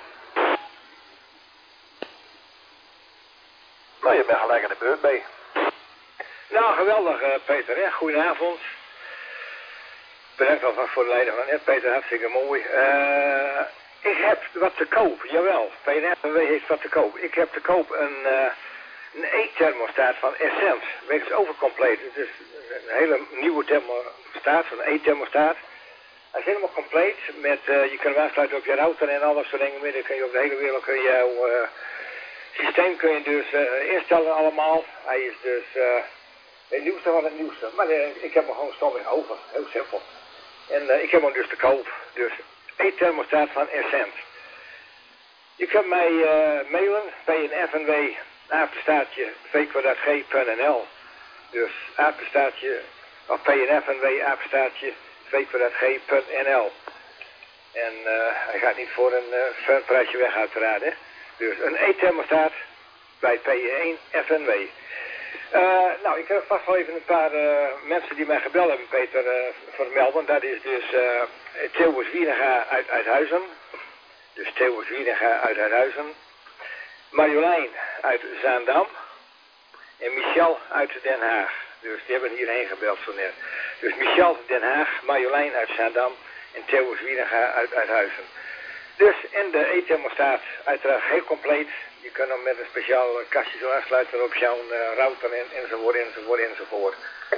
[SPEAKER 1] Nou, je bent gelijk aan de beurt, B.
[SPEAKER 3] Nou, geweldig Peter, hè? Goedenavond. Bedankt alvast voor de leiding van net, Peter, hartstikke mooi. Ik heb wat te koop, jawel. PNFW heeft wat te koop. Ik heb te koop een E-thermostaat van Essence. Wegens overcompleet. Het is een hele nieuwe thermostaat, een E-thermostaat. Hij is helemaal compleet. Met, je kan hem aansluiten op je router en alles soort dingen meer. Dan kun je op de hele wereld jouw systeem kun je dus instellen allemaal. Hij is dus het nieuwste van het nieuwste. Maar ik heb hem gewoon stom over. Heel simpel. En ik heb hem dus te koop. Dus E-thermostaat van Essence. Je kunt mij mailen, pnfnw, apenstaartje, v2g.nl. Dus apenstaartje, of pnfnw, apenstaartje, v2g.nl. En hij gaat niet voor een fun prijsje weg uiteraard, hè. Dus een E-thermostaat bij PE1 FNW. Nou, ik heb vast wel even een paar mensen die mij gebeld hebben, Peter, vermelden. Dat is dus Theo Zwieninga uit Uithuizen. Dus Theo Zwieninga uit Uithuizen. Marjolein uit Zaandam. En Michel uit Den Haag. Dus die hebben hierheen gebeld zo net. Dus Michel Den Haag, Marjolein uit Zaandam en Theo Zwieninga uit Uithuizen. Dus in de E-thermostaat uiteraard heel compleet. Je kunt hem met een speciaal kastje zo aansluiten op jouw router enzovoort.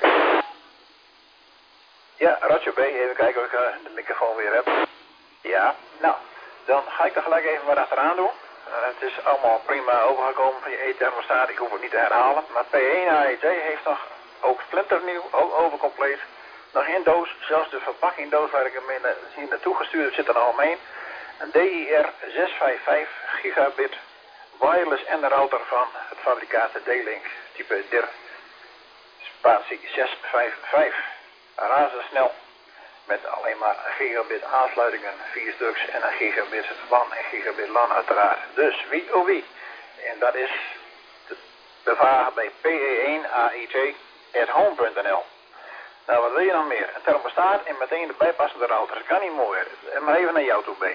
[SPEAKER 1] Ja, Roger B, even kijken of ik de microfoon weer heb. Ja, nou, dan ga ik er gelijk even wat achteraan doen. Het is allemaal prima overgekomen van je E-thermostaat, ik hoef het niet te herhalen. Maar P1 AET heeft nog ook splinternieuw, ook overcompleet. Nog in doos, zelfs de verpakkingdoos waar ik hem hier naartoe gestuurd heb, zit er al omheen. Een DIR 655 gigabit wireless en router van het fabrikaat D-Link type DIR spatie 655. Razendsnel met alleen maar gigabit aansluitingen, 4 stuks en een gigabit WAN en gigabit LAN uiteraard. Dus wie oh wie. En dat is te bevragen bij pe1ait@home.nl. Nou, wat wil je nog meer? Een thermostaat en meteen de bijpassende router. Dat kan niet mooier. Maar even naar jou toe, B.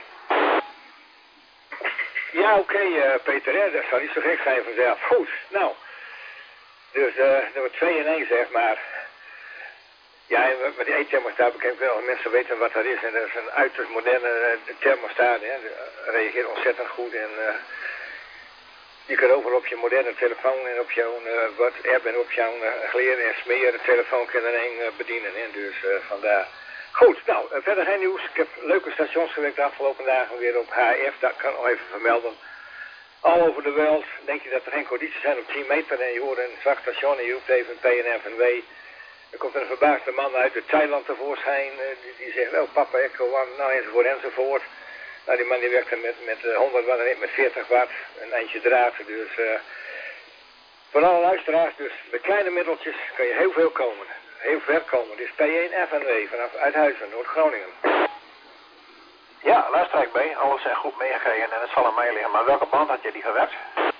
[SPEAKER 3] Ja, oké, Peter, hè? Dat zou niet zo gek zijn vanzelf. Goed, nou. Dus nummer 2 in 1, zeg maar. Ja, met die E-thermostaat bekend wel. Mensen weten wat dat is. En dat is een uiterst moderne thermostaat. Hè? Dat reageert ontzettend goed. En je kunt overal op je moderne telefoon en op jouw WhatsApp en op jouw gleren en smeren telefoon kunnen bedienen. Hè? Dus vandaar. Goed, nou, verder geen nieuws. Ik heb leuke stations gewerkt de afgelopen dagen weer op HF. Dat kan ik nog even vermelden. All over de wereld. Denk je dat er geen condities zijn op 10 meter en je hoort een zwak station en je roept even PNFNW. Er komt een verbaasde man uit Thailand tevoorschijn. Die zegt, oh papa, Echo 1, nou enzovoort. Nou, die man die werkte met 100 watt en niet met 40 watt. Een eindje draad. Dus voor alle luisteraars, dus met kleine middeltjes kan je heel veel komen. Heel ver komen. Dus P1 FNW vanaf Uithuizen, Noord-Groningen.
[SPEAKER 1] Ja, luister ik mee. Alles zijn goed meegekregen en het zal aan mij liggen. Maar welke band had je die gewerkt?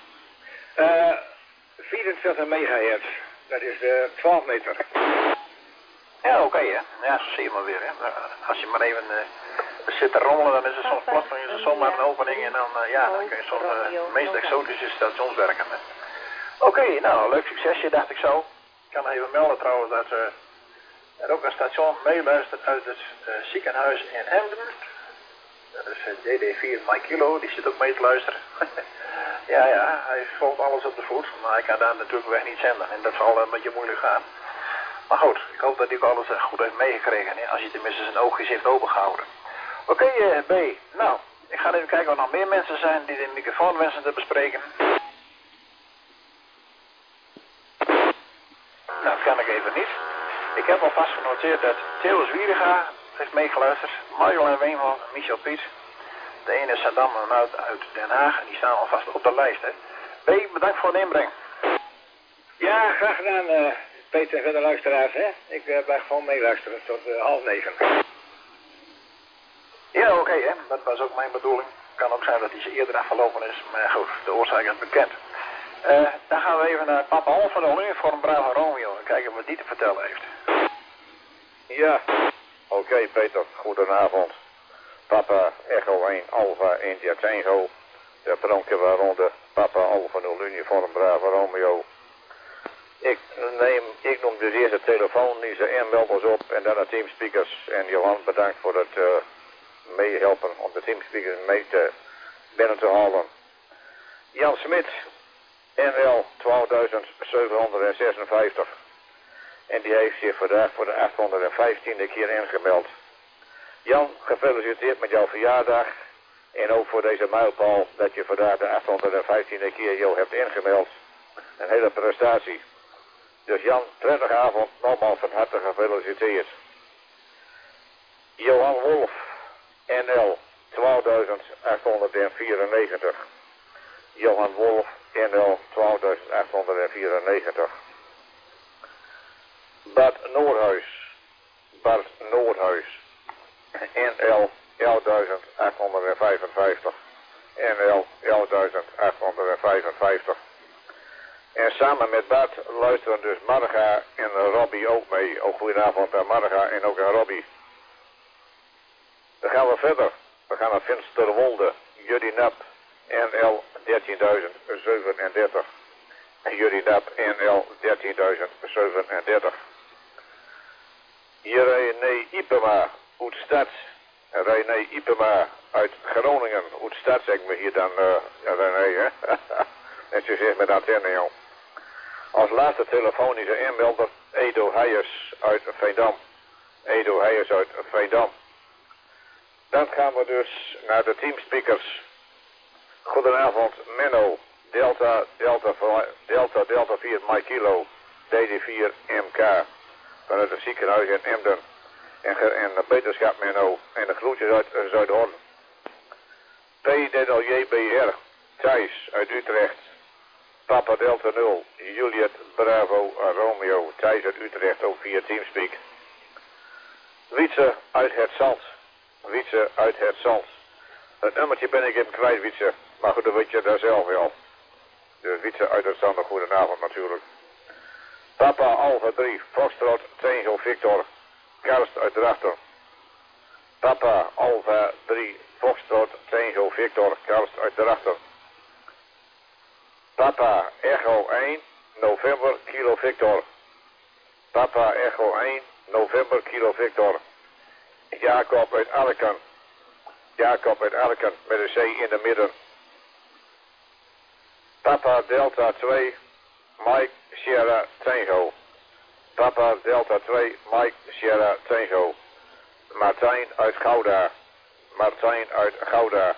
[SPEAKER 3] 24 megahertz. Dat is 12 meter.
[SPEAKER 1] Ja, oké hè. Ja, zo zie je maar weer hè. Als je maar even zit te rommelen, dan is er soms plotseling zomaar een opening en dan, dan kun je zo'n meest exotische stations werken. Oké, nou, leuk succesje dacht ik zo. Ik kan even melden trouwens dat er ook een station meeluistert uit het ziekenhuis in Emden. Dat is DD4 Mike Kilo, die zit ook mee te luisteren. ja, hij volgt alles op de voet, maar hij kan daar natuurlijk weg niet zenden. En dat zal een beetje moeilijk gaan. Maar goed, ik hoop dat hij ook alles goed heeft meegekregen, hè, als hij tenminste zijn oogjes heeft opengehouden. Oké, B. Nou, ik ga even kijken of er nog meer mensen zijn die de microfoon wensen te bespreken. Nou, dat kan ik even niet. Ik heb alvast genoteerd dat Theo Zwieriga heeft meegeluisterd, Marjolein Weemel, Michel Piet. De ene is Saddam uit Den Haag en die staan alvast op de lijst. Hè. B, bedankt voor de inbreng.
[SPEAKER 3] Ja, graag gedaan Peter en verder luisteraars. Hè? Ik blijf gewoon meeluisteren tot 8:30.
[SPEAKER 1] Ja, oké, hè. Dat was ook mijn bedoeling. Kan ook zijn dat hij eerder afgelopen is, maar goed, de oorzaak is bekend. Dan gaan we even naar Papa Al van de Uniform Bravo Romeo en kijken wat die te vertellen heeft.
[SPEAKER 4] Ja, oké, Peter, goedenavond. Papa Echo 1 Alpha India Tango. De pronken ronde Papa Alpha 0 Uniform Bravo Romeo. Ik noem dus eerst de telefoon, die ze inmelders op en dan de teamspeakers. En Johan, bedankt voor het meehelpen om de teamspeakers mee te binnen te halen. Jan Smit, NL 12756. En die heeft zich vandaag voor de 815e keer ingemeld. Jan, gefeliciteerd met jouw verjaardag. En ook voor deze mijlpaal dat je vandaag de 815e keer jou hebt ingemeld. Een hele prestatie. Dus Jan, prettige avond, nogmaals van harte gefeliciteerd. Johan Wolf, NL 12894. Johan Wolf, NL 12894. Bart Noordhuis, NL 11855. NL 11855. En samen met Bart luisteren dus Marga en Robbie ook mee. Ook goedenavond aan Marga en ook aan Robbie. Dan gaan we verder. We gaan naar Finsterwolde, Juddy Nap, NL 13037. Juddy Nap, NL 13037. Hier René Ipema, uit Stad. René Ipema uit Groningen, uit Stad zeggen we hier dan, René, hè. Net zoals met antenne, joh. Als laatste telefonische inmelder Edo Heijers uit Veendam. Edo Heijers uit Veendam. Dan gaan we dus naar de teamspeakers. Goedenavond Menno, Delta 4 Mike Kilo, DD4 MK. Vanuit het ziekenhuis in Emden. En beterschap Menno. En de groetjes uit Zuidhorn. PDLJBR, Thijs uit Utrecht. Papa Delta 0, Juliet Bravo Romeo, Thijs uit Utrecht, ook via Teamspeak. Wietse uit het Zand. Wietse uit het Zand. Het nummertje ben ik even kwijt, Wietse. Maar goed, dat weet je daar zelf wel. Dus Wietse uit het Zand, een goedenavond natuurlijk. Papa Alpha 3, Foxtrot, Tango Victor, Karst uit Drachten. Papa Alpha 3, Foxtrot, Tango Victor, Karst uit Drachten. Papa Echo 1, November, Kilo Victor. Papa Echo 1, November, Kilo Victor. Jacob uit Alken. Jacob uit Alken met een C in de midden. Papa Delta 2, Mike Sierra Tango. Papa Delta 2, Mike Sierra Tango. Martijn uit Gouda. Martijn uit Gouda.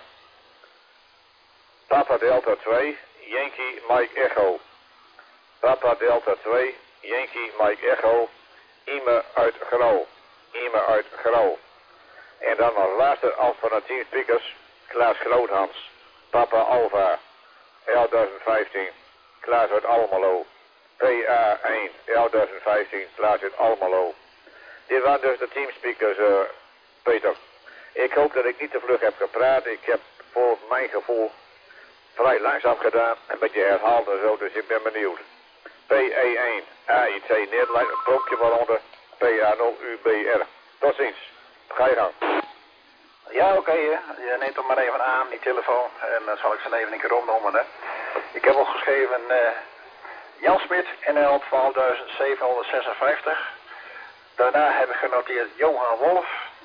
[SPEAKER 4] Papa Delta 2, Yankee Mike Echo. Papa Delta 2, Yankee Mike Echo. Ime uit Grauw. Ime uit Grauw. En dan als laatste alternatief speakers, Klaas Groothans. Papa Alpha, 11.015, Klaas uit Almelo. PA1, 11.015, Klaas uit Almelo. Dit waren dus de teamspeakers, Peter. Ik hoop dat ik niet te vlug heb gepraat. Ik heb voor mijn gevoel vrij langzaam gedaan. Een beetje herhaald en zo, dus ik ben benieuwd. PE1 AIT Nederland, een propje waaronder PA0UBR. Tot ziens. Ga je gang.
[SPEAKER 1] Ja, oké, je neemt hem maar even aan, die telefoon. En dan zal ik ze even een keer opnoemen, hè. Ik heb opgeschreven Jan Smit, NL 12756. Daarna heb ik genoteerd Johan Wolf,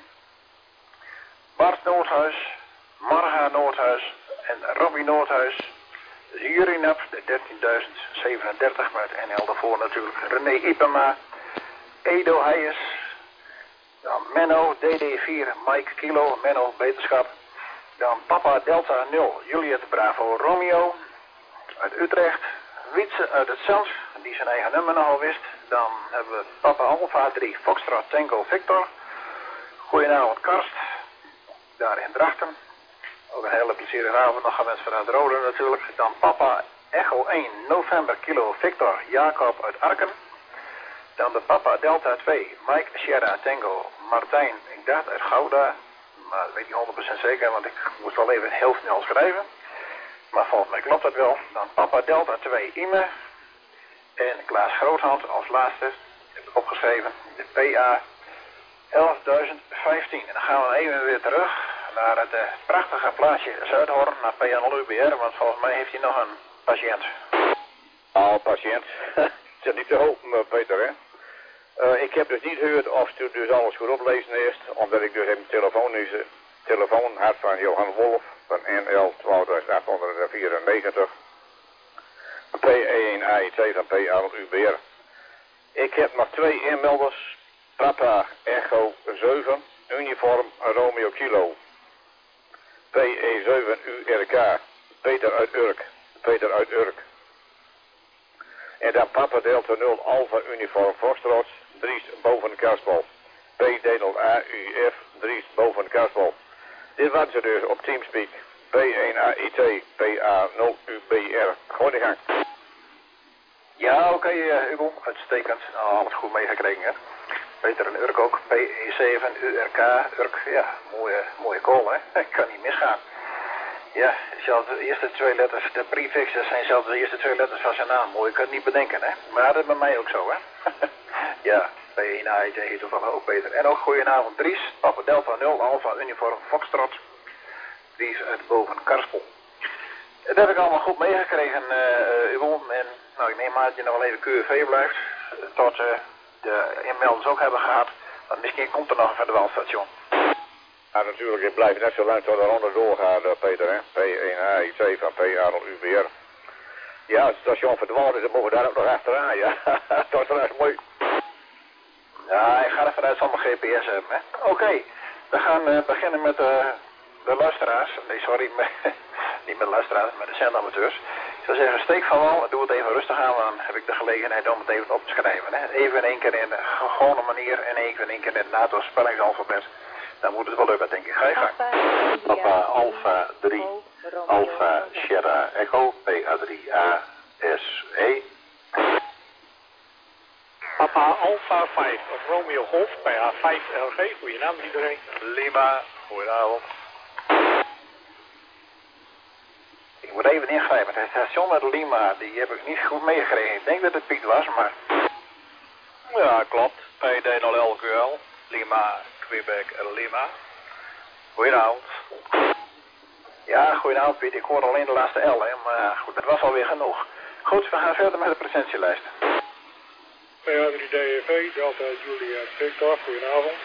[SPEAKER 1] Bart Noordhuis, Marga Noordhuis en Robbie Noordhuis. Jurinap, de 13.037 met NL daarvoor natuurlijk. René Ipema, Edo Heijers, dan Menno, DD4, Mike Kilo, Menno Beterschap. Dan Papa Delta 0, Juliet Bravo Romeo uit Utrecht. Wietse uit het Zand, die zijn eigen nummer nogal wist. Dan hebben we Papa Alpha 3, Foxtrot Tango Victor. Goedenavond Karst, daar in Drachten. Ook een hele plezierige avond nog gewenst vanuit Rode natuurlijk. Dan Papa Echo 1, November Kilo Victor, Jacob uit Arken. Dan de Papa Delta 2, Mike Sierra Tango, Martijn, ik dacht uit Gouda. Maar dat weet ik 100% zeker, want ik moest wel even heel snel schrijven. Maar volgens mij klopt dat wel. Dan Papa Delta 2, Ime. En Klaas Groothand als laatste, heb ik opgeschreven, de PA 11.015. En dan gaan we even weer terug naar het prachtige plaatsje Zuidhoorn, naar PA0UBR, want volgens mij heeft hij nog een patiënt.
[SPEAKER 4] Al patiënt. Het is niet te hopen, Peter, hè? Ik heb dus niet gehoord of u dus alles goed oplezen eerst, omdat ik dus een telefoon had van Johan Wolf van NL 12894, P1 AIT van PA0UBR. Ik heb nog 2 inmelders, Papa Echo 7, Uniform Romeo Kilo, PE7 URK, Peter uit Urk. En dan Papa Delta 0 Alpha Uniform Foxtrot, Driest boven Karspel. PD0AUF, Driest boven Karspel. Dit waren ze dus op Teamspeak. P1 AIT, PA0UBR. Gewoon de gang.
[SPEAKER 1] Ja, oké, Hugo, uitstekend. Nou, alles goed meegekregen, hè. Peter en Urk ook. PE7, URK, Urk, ja, mooie call, hè. Kan niet misgaan. Ja, zelfs de eerste 2 letters, de prefixes zijn zelfs de eerste 2 letters van zijn naam. Mooi, je kunt het niet bedenken, hè. Maar dat is bij mij ook zo, hè. Ja, P1 AIT heet toevallig ook Peter. En ook goedenavond Dries, Papa Delta 0, Alpha Uniform Foxtrot. Dries uit boven Karspel. Dat heb ik allemaal goed meegekregen, Hugo. En nou, ik neem aan dat je nog wel even QV blijft. Tot de inmelders ook hebben gehad. Want misschien komt er nog een verderwalstation.
[SPEAKER 4] Ja, natuurlijk, ik blijf net zo lang tot de ronde doorgaan, Peter, hè. P1 AIT van PA0UBR. Ja, het station verdwaald is, dan mogen we daar ook nog achteraan, ja. Dat is echt mooi.
[SPEAKER 1] Ja, ik ga er vanuit allemaal GPS hebben, hè. Oké, we gaan beginnen met de luisteraars. Nee, sorry, niet met de luisteraars, met de zendamateurs. Ik zou zeggen, steek van wal, doe het even rustig aan, dan heb ik de gelegenheid om het even op te schrijven. Hè. Even in één keer in de gewone manier en even in één keer in het NATO-spellingsalfabet. Dan moet het wel lukken, denk ik. Ga je gang. Papa Alpha 3, Alpha Sierra Echo, PA3A SE.
[SPEAKER 5] Papa Alpha 5, Romeo Golf, PA5 LG. Goedenavond iedereen.
[SPEAKER 1] Lima, goedenavond. Ik moet even ingrijpen. Het station met Lima, die heb ik niet goed meegekregen. Ik denk dat het Piet was, maar... Ja, klopt. PD0LQL, Lima, Quebec, Lima. Goedenavond. Ja, goedenavond Piet. Ik hoor alleen de laatste L, hè. Maar goed, dat was alweer genoeg. Goed, we gaan verder met de presentielijst.
[SPEAKER 5] PA3DEV, Delta Julia Victor, goedenavond.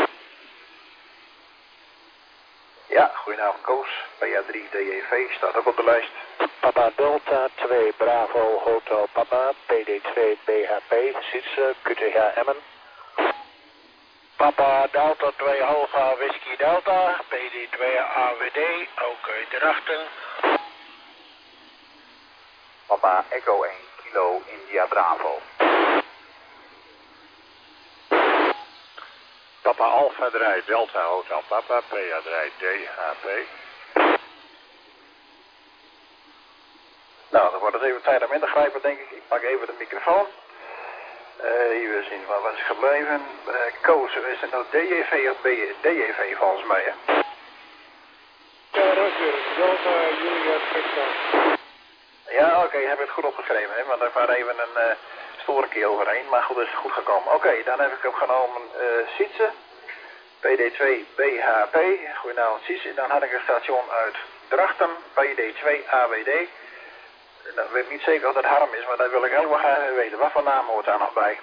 [SPEAKER 1] Ja, goedenavond Koos. PA3DEV staat ook op de lijst.
[SPEAKER 6] Papa Delta 2 Bravo Hotel Papa, PD2 BHP, Sietse, QTH Emmen. Papa Delta 2 Alpha Whisky Delta, PD2 AWD, ook Drachten.
[SPEAKER 7] Papa Echo 1 Kilo India Bravo.
[SPEAKER 5] Papa Alpha 3 Delta Hotel Papa, PA3 DHP.
[SPEAKER 1] Nou, dan wordt het even tijd om in te grijpen, denk ik. Ik pak even de microfoon. Even zien, waar was ik gebleven? Koos, is het nou DJV of DJV volgens mij, hè?
[SPEAKER 5] Delta Juliet Victor.
[SPEAKER 1] Ja, oké, heb ik het goed opgeschreven, hè? Want er was even een storenkeer overheen, maar goed, is goed gekomen. Oké, dan heb ik hem genomen Sietse, PD2 BHP, goedenavond Sietse. Dan had ik een station uit Drachten, PD2 AWD. Dan weet ik niet zeker of dat Harm is, maar dat wil ik helemaal graag weten. Wat voor naam hoort daar nog bij?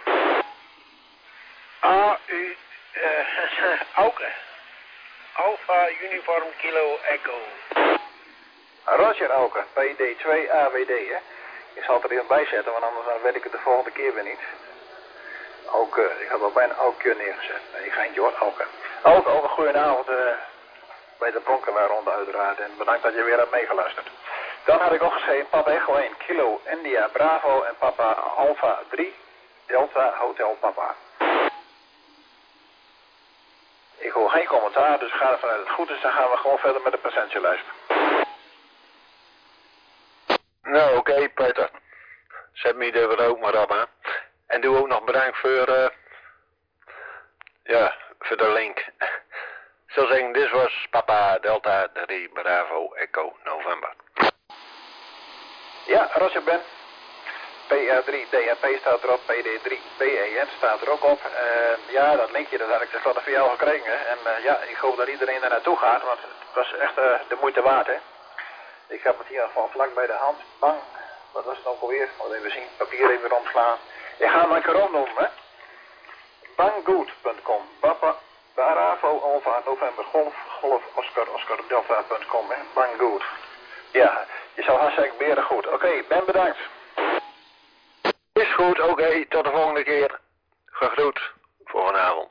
[SPEAKER 3] Auke. Alpha Uniform Kilo Echo.
[SPEAKER 1] Roger Auke, PD2 AWD, hè? Ik zal het er even bij zetten, want anders dan weet ik het de volgende keer weer niet. Auke, ik had al bijna Auke neergezet. Nee, geintje hoor, Auke. Auke, ook een goedenavond bij de Bronkelaarronde uiteraard. En bedankt dat je weer hebt meegeluisterd. Dan had ik opgeschreven Papa Echo 1 Kilo India Bravo en Papa Alpha 3 Delta Hotel Papa. Ik hoor geen commentaar, dus ga er vanuit het goed is, dan gaan we gewoon verder met de percentielijst.
[SPEAKER 8] Nou, oké, Peter. Zet me er ook maar op, hè. En doe ook nog bedankt voor, voor de link. Ik zou zeggen, dit was Papa Delta 3 Bravo Echo November.
[SPEAKER 1] Ja, Roger Ben. PR3 DHP staat erop, PD3 BEN staat er ook op. Ja, dat linkje dat had ik tenslotte van jou gekregen. Hè. En ja, ik hoop dat iedereen daar naartoe gaat, want het was echt de moeite waard, hè. Ik heb het hier van vlak bij de hand. Bang. Wat was het ook alweer? Moet even zien. Papier even omslaan. Ik ga mijn karom noemen, hè. Banggood.com. Papa Bravo Alpha November Golf Golf Oscar Delta.com, hè. Banggood. Ja, je zou hartstikke beren goed. Oké, Ben bedankt.
[SPEAKER 8] Is goed, oké, tot de volgende keer. Gegroet voor vanavond.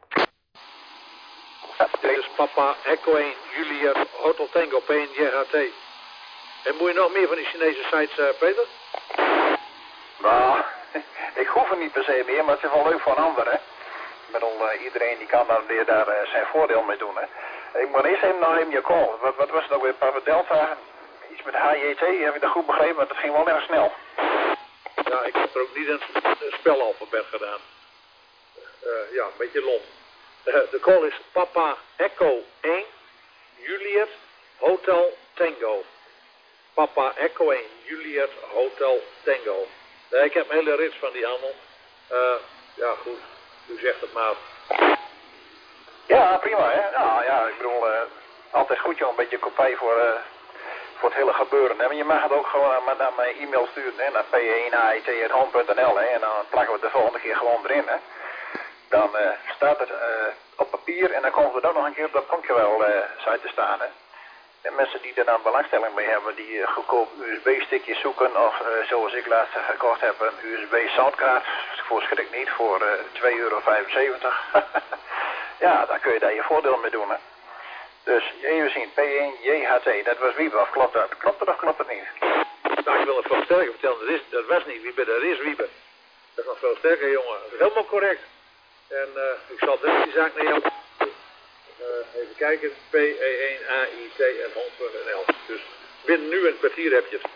[SPEAKER 3] Dit is Papa Echo 1 Juliet Hotel Tango PNJHT. En moet je nog meer van die Chinese sites, Peter?
[SPEAKER 1] Nou, ik hoef er niet per se meer, maar het is wel leuk voor een ander, hè. Ik bedoel, iedereen die kan dan weer daar zijn voordeel mee doen, hè. Ik moet eerst even nog even je call. Wat was het ook weer? Papa Delta, iets met HJT, heb ik dat goed begrepen? Want dat ging wel erg snel.
[SPEAKER 3] Ja, ik heb er ook niet een spelalfabet gedaan. Ja, een beetje lomp. De call is Papa Echo 1 Juliet Hotel Tango. Papa Echo 1 Juliet Hotel Tango. Ik heb een hele rits van die handel. Ja, goed. U zegt het maar.
[SPEAKER 1] Ja, prima, hè. Nou ja, ik bedoel, altijd goed joh, een beetje kopij voor het hele gebeuren. Hè. Maar je mag het ook gewoon naar mijn e-mail sturen, hè, naar p1aet@home.nl, hè. En dan plakken we het de volgende keer gewoon erin, hè. Dan staat het op papier en dan komen we dan nog een keer op dat Bronkewel site te staan, hè. En mensen die er dan belangstelling mee hebben, die goedkoop USB-stickjes zoeken of zoals ik laatst gekocht heb, een USB-soundkaart, voor schrik niet, voor €2,75. Ja, dan kun je daar je voordeel mee doen, hè. Dus even zien, P1JHT, dat was Wiebe, of klopt dat? Klopt het of klopt het niet?
[SPEAKER 3] Nou, ik wil het veel sterker vertellen, dat was niet Wiebe, dat is Wiebe. Dat is nog veel sterker, jongen. Dat is helemaal correct. En ik zal dus die zaak naar jou... even kijken, P1AIT@home.nl. Dus binnen nu een kwartier heb je het.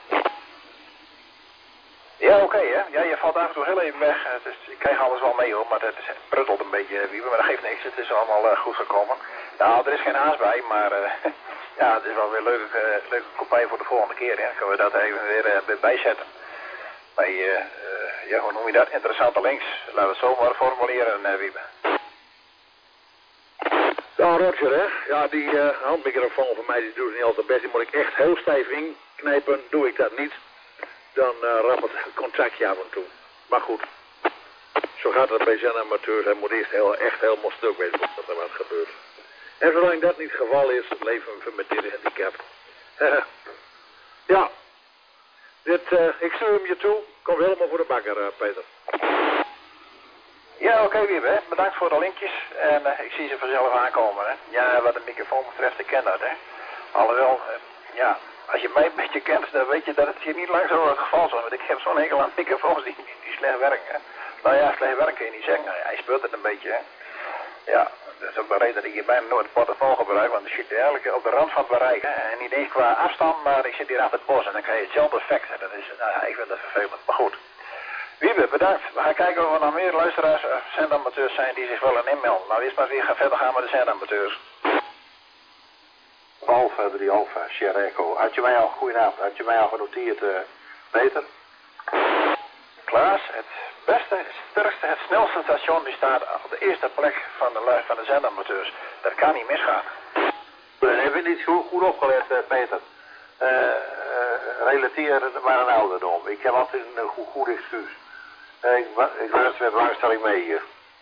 [SPEAKER 1] Ja, oké, hè. Ja, je valt af en toe heel even weg. Ik krijg alles wel mee hoor, maar het pruttelt een beetje, Wiebe, maar dat geeft niks. Het is allemaal goed gekomen. Nou, er is geen haast bij, maar ja, het is wel weer leuke kopij voor de volgende keer, hè. Dan kunnen we dat even weer bijzetten. Bij, ja, hoe noem je dat? Interessante links. Laten we het zo maar formuleren, Wiebe.
[SPEAKER 3] Ja, Roger, hè. Ja, die handmicrofoon van mij die doet het niet altijd best. Die moet ik echt heel stijf inknijpen. Doe ik dat niet, dan ramt het contactje af en toe. Maar goed, zo gaat het bij zijn amateurs. Hij moet eerst echt helemaal stuk weten wat er wat gebeurt. En zolang dat niet het geval is, leven we met dit handicap. Ja, ik stuur hem je toe. Kom helemaal voor de bakker, Peter.
[SPEAKER 1] Ja, oké, Wiebe, hè. Bedankt voor de linkjes. En ik zie ze vanzelf aankomen, hè. Ja, wat een microfoon betreft, ik ken dat, hè. Alhoewel, ja, als je mij een beetje kent, dan weet je dat het hier niet lang zo het geval is. Want ik heb zo'n hekel aan microfoons die slecht werken, hè. Nou ja, slecht werken kun je niet zeggen. Hij speelt het een beetje, hè. Ja, dat is ook de reden dat ik hier bijna nooit een portofoon gebruik, want dan zit je eigenlijk op de rand van het bereik, hè. En niet eens qua afstand, maar ik zit hier achter het bos en dan krijg je hetzelfde effect. Dat is, nou ja, ik vind dat vervelend, maar goed. Wiebe, bedankt. We gaan kijken of er nog meer luisteraars zendamateurs zijn die zich willen inmelden. Nou, eerst maar weer verder gaan met de zendamateurs. Behalve
[SPEAKER 9] Alfa 3 Alfa, Sierra Echo. Had je mij al, goedenavond, had je mij al genoteerd, Peter?
[SPEAKER 1] Klaas, het beste, het sterkste, het snelste station die staat op de eerste plek van de zendamateurs. Dat kan niet misgaan.
[SPEAKER 9] Dan heb je niet goed opgelet, Peter. Relateer maar een ouderdom. Ik heb altijd een goed excuus. Ik luister met belangstelling mee hier.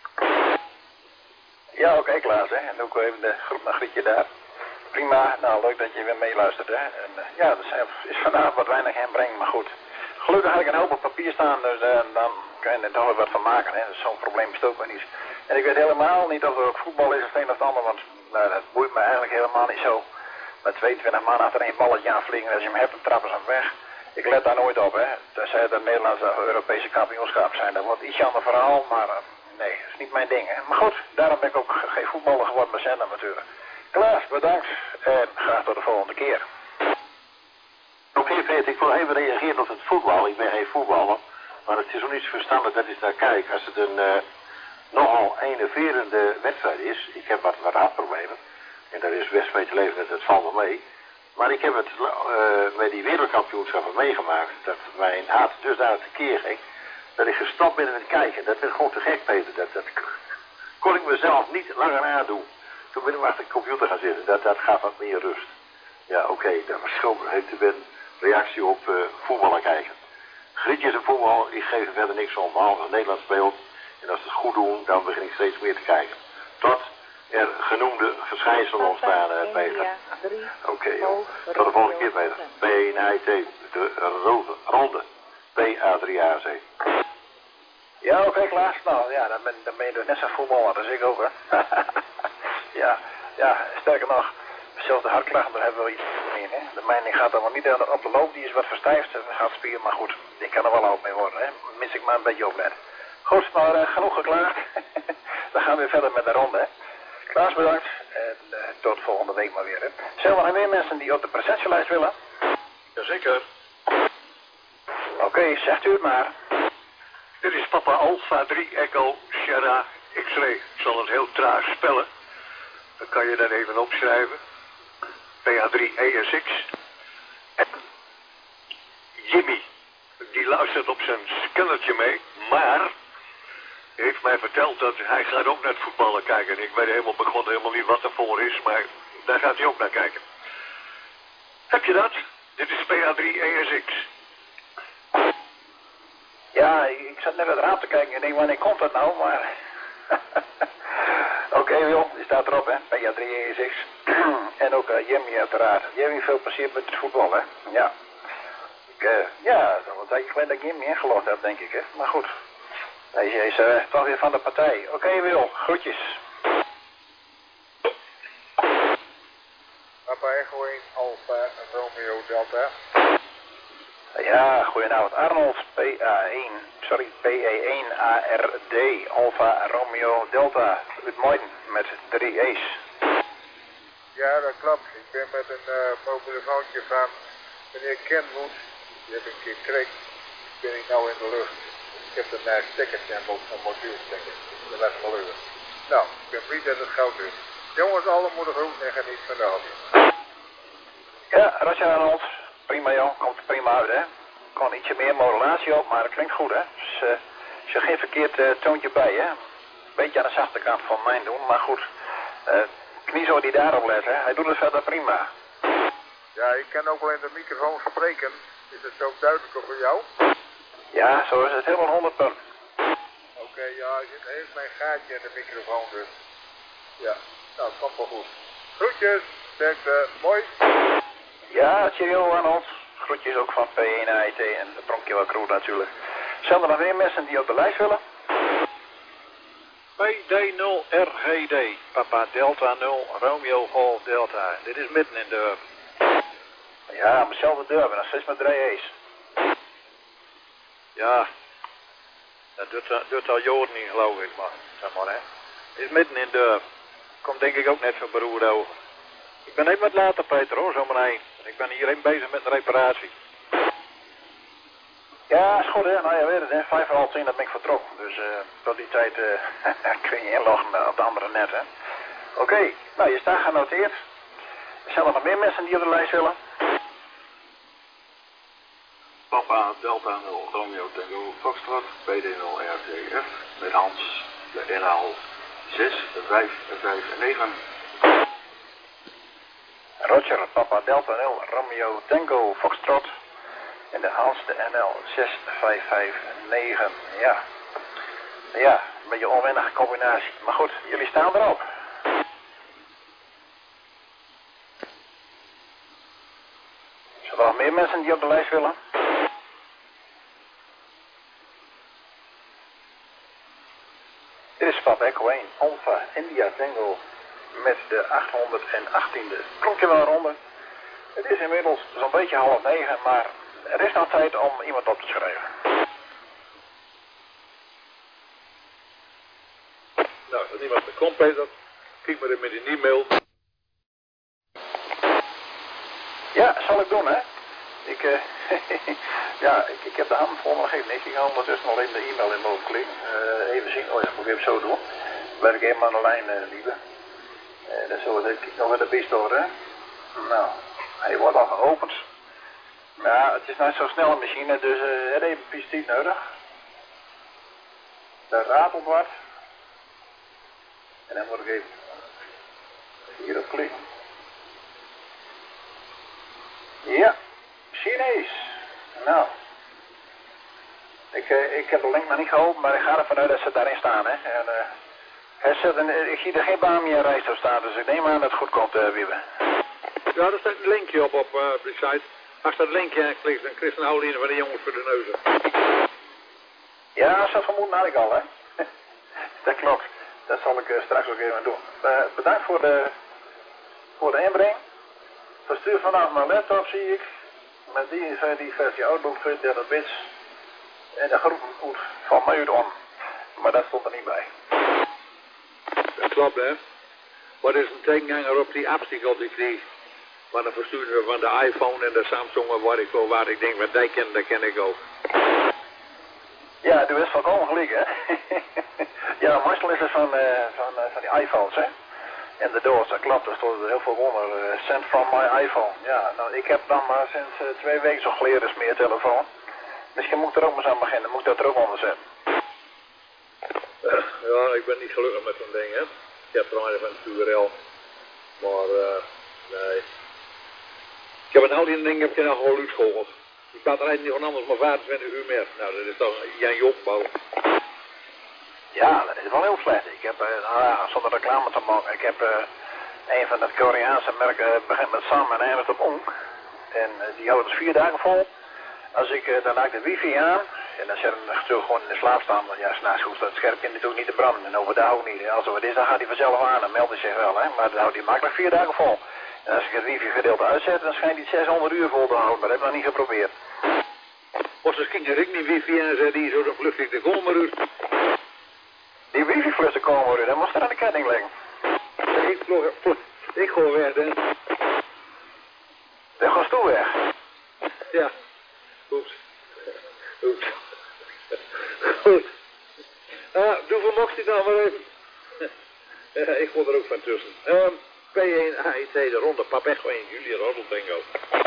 [SPEAKER 1] Ja, oké, Klaas, hè. En ook even de groep naar Grietje daar. Prima, nou leuk dat je weer meeluistert, hè. En ja, dat is vandaag wat weinig inbrengen, maar goed. Gelukkig had ik een hoop op papier staan, dus dan kan je er toch wel wat van maken, hè. Dus zo'n probleem is het ook maar niet. En ik weet helemaal niet of er ook voetbal is of een of het ander, want nou, dat boeit me eigenlijk helemaal niet zo. Met 22 man achter één balletje aanvliegen, als je hem hebt, dan trappen ze hem weg. Ik let daar nooit op, hè. Tenzij het een Nederlandse of Europese kampioenschap zijn. Dat wordt iets ander verhaal, maar nee, dat is niet mijn ding, hè. Maar goed, daarom ben ik ook geen voetballer geworden bij zendamateuren. Klaas, bedankt en graag tot de volgende keer.
[SPEAKER 9] Oké, Peter, ik wil even reageren op het voetbal. Ik ben geen voetballer, maar het is ook niet verstandig dat ik naar kijk. Als het een nogal enerverende wedstrijd is, ik heb wat hartproblemen. En daar is best mee te leven, dat valt wel mee. Maar ik heb het met die wereldkampioenschappen meegemaakt, dat mijn hart dusdanig tekeer ging, dat ik gestopt ben met kijken. Dat werd gewoon te gek, Peter. Dat kon ik mezelf niet langer aandoen. Toen ben ik achter de computer gaan zitten. Dat gaf wat meer rust. Ja, oké, dat was gewoon een reactie op voetballen kijken. Grietjes en voetbal, ik geef er verder niks om. Behalve als Nederland speelt. En als ze het goed doen, dan begin ik steeds meer te kijken. Tot er genoemde verschijnselen ontstaan, Peter. Oké, joh. Tot de volgende keer, Peter. B1IT, de ronde. PA3AC.
[SPEAKER 1] Ja, oké, Klaas. Nou ja, dan ben je dus net zo'n voetballer als ik ook, hè. ja, sterker nog, zelfs de hartklachten, daar hebben we wel iets mee, hè. De mijne gaat dan wel niet op de loop, die is wat verstijfd, gaat spieren, maar goed, die kan er wel oud mee worden, hè. Mis ik maar een beetje opletten. Goed, maar genoeg geklaagd. Dan gaan we weer verder met de ronde, hè. Klaas, bedankt. En tot volgende week maar weer, hè. Zijn er nog meer mensen die op de presentielijst willen?
[SPEAKER 5] Jazeker.
[SPEAKER 1] Oké, zegt u het maar.
[SPEAKER 5] Dit is Papa Alpha 3 Echo Sierra X-ray. Ik zal het heel traag spellen. Dan kan je dat even opschrijven. PA3 ESX. En Jimmy, die luistert op zijn scannertje mee, maar heeft mij verteld dat hij gaat ook naar het voetballen kijken. Ik weet helemaal niet wat er voor is, maar daar gaat hij ook naar kijken. Heb je dat? Dit is PA3 ESX.
[SPEAKER 1] Ja, ik zat net het raam te kijken en denk, wanneer komt dat nou, maar... Oké, joh, die staat erop, hè, bij PA3ESX. En ook Jimmy uiteraard. Jimmy, veel plezier met het voetbal, hè. Ja. Ja, dat is al een tijdje geleden dat ik Jimmy ingelogd heb, denk ik, hè. Maar goed, hij is toch weer van de partij. Oké, Wil, groetjes.
[SPEAKER 4] Papa Echo 1 Alpha Romeo Delta.
[SPEAKER 1] Ja, goedenavond. Arnold, PA1 ARD, Alpha Romeo Delta, uit Moiden met 3 A's.
[SPEAKER 4] Ja, dat klopt. Ik ben met een mobielefoontje van meneer Kenwood. Die heb ik een keer gekregen. Ben ik nou in de lucht. Ik heb een stekkertje en een mobielstekker. Dat was wel leuk. Nou, ik ben blij dat het goud is. Jongens, alle moeder goed en geniet van de audio.
[SPEAKER 1] Ja, Roger Arnold. Prima, joh. Komt er prima uit, hè. Kon ietsje meer modulatie op, maar het klinkt goed, hè. Dus is er geen verkeerd toontje bij, hè. Beetje aan de zachte kant van mijn doen, maar goed. Kniezo die daarop let, hè. Hij doet het verder prima.
[SPEAKER 4] Ja, ik kan ook wel in de microfoon spreken. Is het zo duidelijker voor jou?
[SPEAKER 1] Ja, zo is het helemaal 100 punten.
[SPEAKER 4] Oké, ja, er zit even mijn gaatje in de microfoon dus. Ja, nou, het komt wel goed. Groetjes, sterkte, mooi.
[SPEAKER 1] Ja, cheerio Arnold. Groetjes ook van P1 AIT en de Pronkje Crew natuurlijk. Zijn er nog meer mensen die op de lijst willen?
[SPEAKER 3] PD0RGD, Papa Delta 0, Romeo Golf Delta. Dit is midden in de...
[SPEAKER 1] Ja, op dezelfde deur, nog steeds met 3 A's.
[SPEAKER 3] Ja, dat doet al Joden niet, geloof ik, maar zeg maar, hè. Dit is midden in de... Komt denk ik ook net van beroerd over. Ik ben even wat later, Peter, hoor, zo maar heen. Ik ben hierin bezig met een reparatie.
[SPEAKER 1] Ja, is goed, hè. Nou, je weet het, hè. 5:30, dan ben ik vertrokken. Dus tot die tijd kun je inloggen op de andere net, hè. Oké, nou, je staat genoteerd. Zijn er nog meer mensen die op de lijst willen?
[SPEAKER 10] Papa Delta 0 Romeo Tango Foxtrot PD0 RTF met Hans de inhaal 6, 5, 5 en 9.
[SPEAKER 1] Roger, Papa Delta 0 Romeo Tango Foxtrot en de Hans de NL 6559. Ja. Ja, een beetje een onwennige combinatie. Maar goed, jullie staan erop. Zijn er nog meer mensen die op de lijst willen? Dit is Papa Echo 1 Alpha India Tango met de 818e klonkjewelronde. Het is inmiddels zo'n beetje 8:30, maar er is nog tijd om iemand op te schrijven.
[SPEAKER 11] Nou, als iemand er komt, Peter, kijk maar in met een e-mail.
[SPEAKER 1] Ja, zal ik doen, hè? Ik heb de hand voor me gegeven. Ik ga ondertussen al even de e-mail in mogen klikken. Even zien. Oh ja, moet ik even zo doen. Blijf ik even aan de lijn, lieve. Dan zullen we even nog met de beest door, hè? Nou, hij wordt al geopend. Ja, het is niet zo'n snelle machine, dus het heeft even pistiet nodig. Daar ratelt wat. En dan moet ik even hierop klikken. Ja, Chinees. Nou, ik heb de link nog niet geopend, maar ik ga ervan uit dat ze daarin staan, hè. En, ik zie er geen baan meer in rijst staan, dus ik neem aan dat het goed komt, Wiebe.
[SPEAKER 11] Ja, er staat een linkje op de site. Als dat linkje klikt, dan krijg je een oude van de jongens voor de neuzen.
[SPEAKER 1] Ja, zo vermoeden had ik al, hè. Dat klopt. Dat zal ik straks ook even doen. Bedankt voor de inbreng. Verstuur vanaf mijn laptop, zie ik. Met die versie Outlook 32 bits. En de groep moet van mij uit om. Maar dat stond er niet bij.
[SPEAKER 11] Dat klopt, hè. Wat is een tegenhanger op die apps die ik altijd kreeg? Maar dan versturen we van de iPhone en de Samsung waar ik denk, wat die ken, dat ken ik ook.
[SPEAKER 1] Ja, du is volkomen gelijk, hè. Ja, meestal is het van die iPhones, hè. En de doos, dat klopt, er stond heel veel onder. Send from my iPhone. Ja, nou, ik heb dan maar sinds 2 weken zo'n geleerde smeertelefoon. Misschien moet ik er ook maar eens aan beginnen, moet ik dat er ook onder zetten.
[SPEAKER 11] Ja, ik ben niet gelukkig met zo'n ding, hè. Ik heb er nog even een URL. Maar, nee. Ik heb een oude ding, heb ik nog gewoon uitschogeld. Ik praat er eigenlijk niet van anders, maar 25 uur meer. Nou, dat is toch Jan Jopbouw.
[SPEAKER 1] Ja, dat is wel heel slecht. Ik heb, zonder reclame te maken, ik heb een van het Koreaanse merken, begint met Sam en eindigt op Onk. En die houdt dus 4 dagen vol. Als ik, dan laat ik de wifi aan en dan zet hem natuurlijk gewoon in de slaap staan. Want ja, s'nachts hoeft dat scherm natuurlijk niet te branden en overdag ook niet. Als er wat is, dan gaat hij vanzelf aan, dan meldt hij zich wel, hè. Maar dan houdt hij makkelijk 4 dagen vol. En als ik het wifi gedeelte uitzet, dan schijnt hij 600 uur vol te houden, maar dat heb ik nog niet geprobeerd.
[SPEAKER 11] Als de kinderen ik niet wifi aanzet, die zo dan vlucht ik de gomer uit.
[SPEAKER 1] Die wifi-flussen komen erin, dan moest er aan de ketting liggen.
[SPEAKER 11] Ik gooi weg, hè.
[SPEAKER 1] Dan gaat toe weg.
[SPEAKER 11] Ja. Oeps. Goed. Doe voor Mox dit nou maar even. Ik word er ook van tussen. P1 AIT de ronde, Papa Echo 1 Julia Roddel Bingo.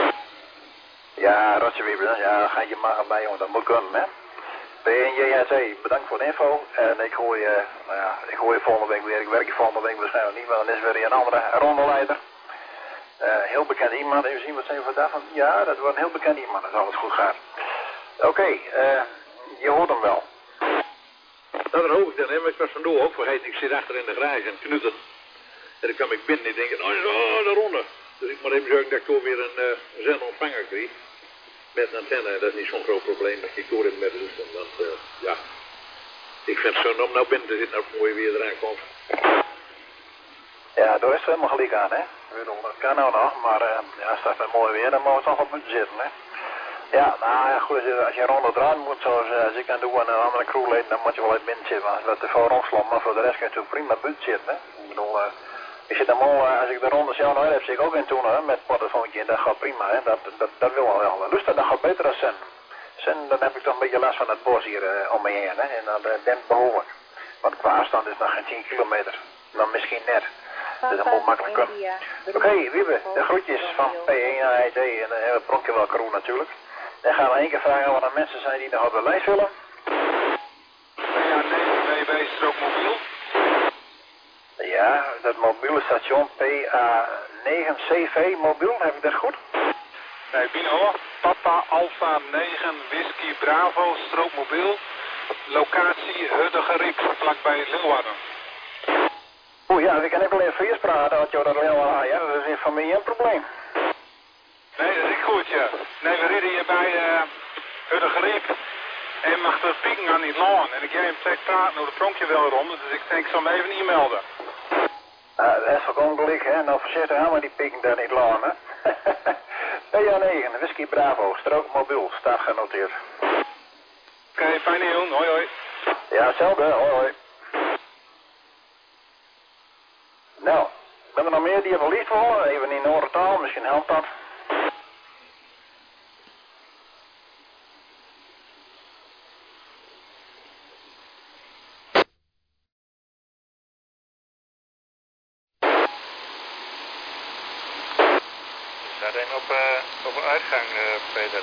[SPEAKER 1] Ja, Rotje Wieber, ja, ga je maar bij, jongen, dat moet kunnen, hè. PNJHC, bedankt voor de info. En ik hoor je volgende week weer. Ik werk je volgende week waarschijnlijk niet, maar dan is weer een andere rondeleider. Heel bekend iemand. Even zien wat zijn we vandaag van. Ja, dat wordt een heel bekend iemand als alles goed gaat. Oké, je hoort hem wel.
[SPEAKER 11] Nou, dat hoop ik dan, hè. Maar ik was vandoor ook vergeten. Ik zit achter in de garage en knutten. En dan kwam ik binnen en ik denk, oh, de ronde. Dus ik moet even zorgen dat ik toch weer een zendontvanger kreeg. Met een antenne, dat is niet zo'n groot probleem. Dat ik door in met dus, want ja. Ik vind het zo om nou binnen te zitten, nou mooi weer eraan komt.
[SPEAKER 1] Ja, daar is het helemaal gelijk aan, hè. Dat kan nou nog, maar als dat weer mooi weer, dan mogen we toch op moeten zitten, hè. Ja, nou ja, goed, als je rond het ruim moet, zoals ik aan doe en een andere crewleden, dan moet je wel uit binnen zitten. Als dat te veel rondslompt, maar voor de rest kun je natuurlijk prima buiten zitten, hè. Ik bedoel, ik zit als ik de ronde zelf nog heb, zit ik ook in toen, hè, met portofoontje en dat gaat prima, hè. Dat wil wel. Dus dat gaat beter dan Sen. Sen, dan heb ik toch een beetje last van het bos hier om me heen, hè. En dat dempt behoorlijk. Want qua afstand is nog geen 10 kilometer. Dan misschien net. Dus dat moet makkelijk kunnen. Oké, Wiebe, de groetjes van P1AIT en de hele Pronkewel crew natuurlijk. En gaan we één keer vragen wat er mensen zijn die nog op de lijst willen.
[SPEAKER 12] Ja, nee, BB strookmobiel.
[SPEAKER 1] Ja, dat mobiele station PA9CV mobiel, heb ik dat goed?
[SPEAKER 12] Nee, Bino, Papa Alpha 9 Whisky Bravo strookmobiel. Locatie Huddegeriep, vlakbij Leeuwarden.
[SPEAKER 1] Oeh ja, ik kan ook alleen Fries praten, want joh, dat alleen wel ja, dat is van mij een probleem.
[SPEAKER 12] Nee, dat is goed, ja. Nee, we rijden hier bij Huddegeriep. En je mag er pieken aan die laan. En ik ga hem steeds praten over de pronkje wel rond, dus ik denk, ik zal hem even e-melden.
[SPEAKER 1] Dat is volkomen gelijk, hè. Nou voorzichtig gaan we die pieken daar niet laan, hè. PA9, Whisky Bravo, strookmobiel, staat genoteerd.
[SPEAKER 12] Oké, fijne jongen, hoi hoi.
[SPEAKER 1] Ja, hetzelfde, hoi hoi. Nou, hebben we nog meer die hebben liefst voor? Even in Noordertaal, misschien helpt dat.
[SPEAKER 2] Staat een op een uitgang, Peter.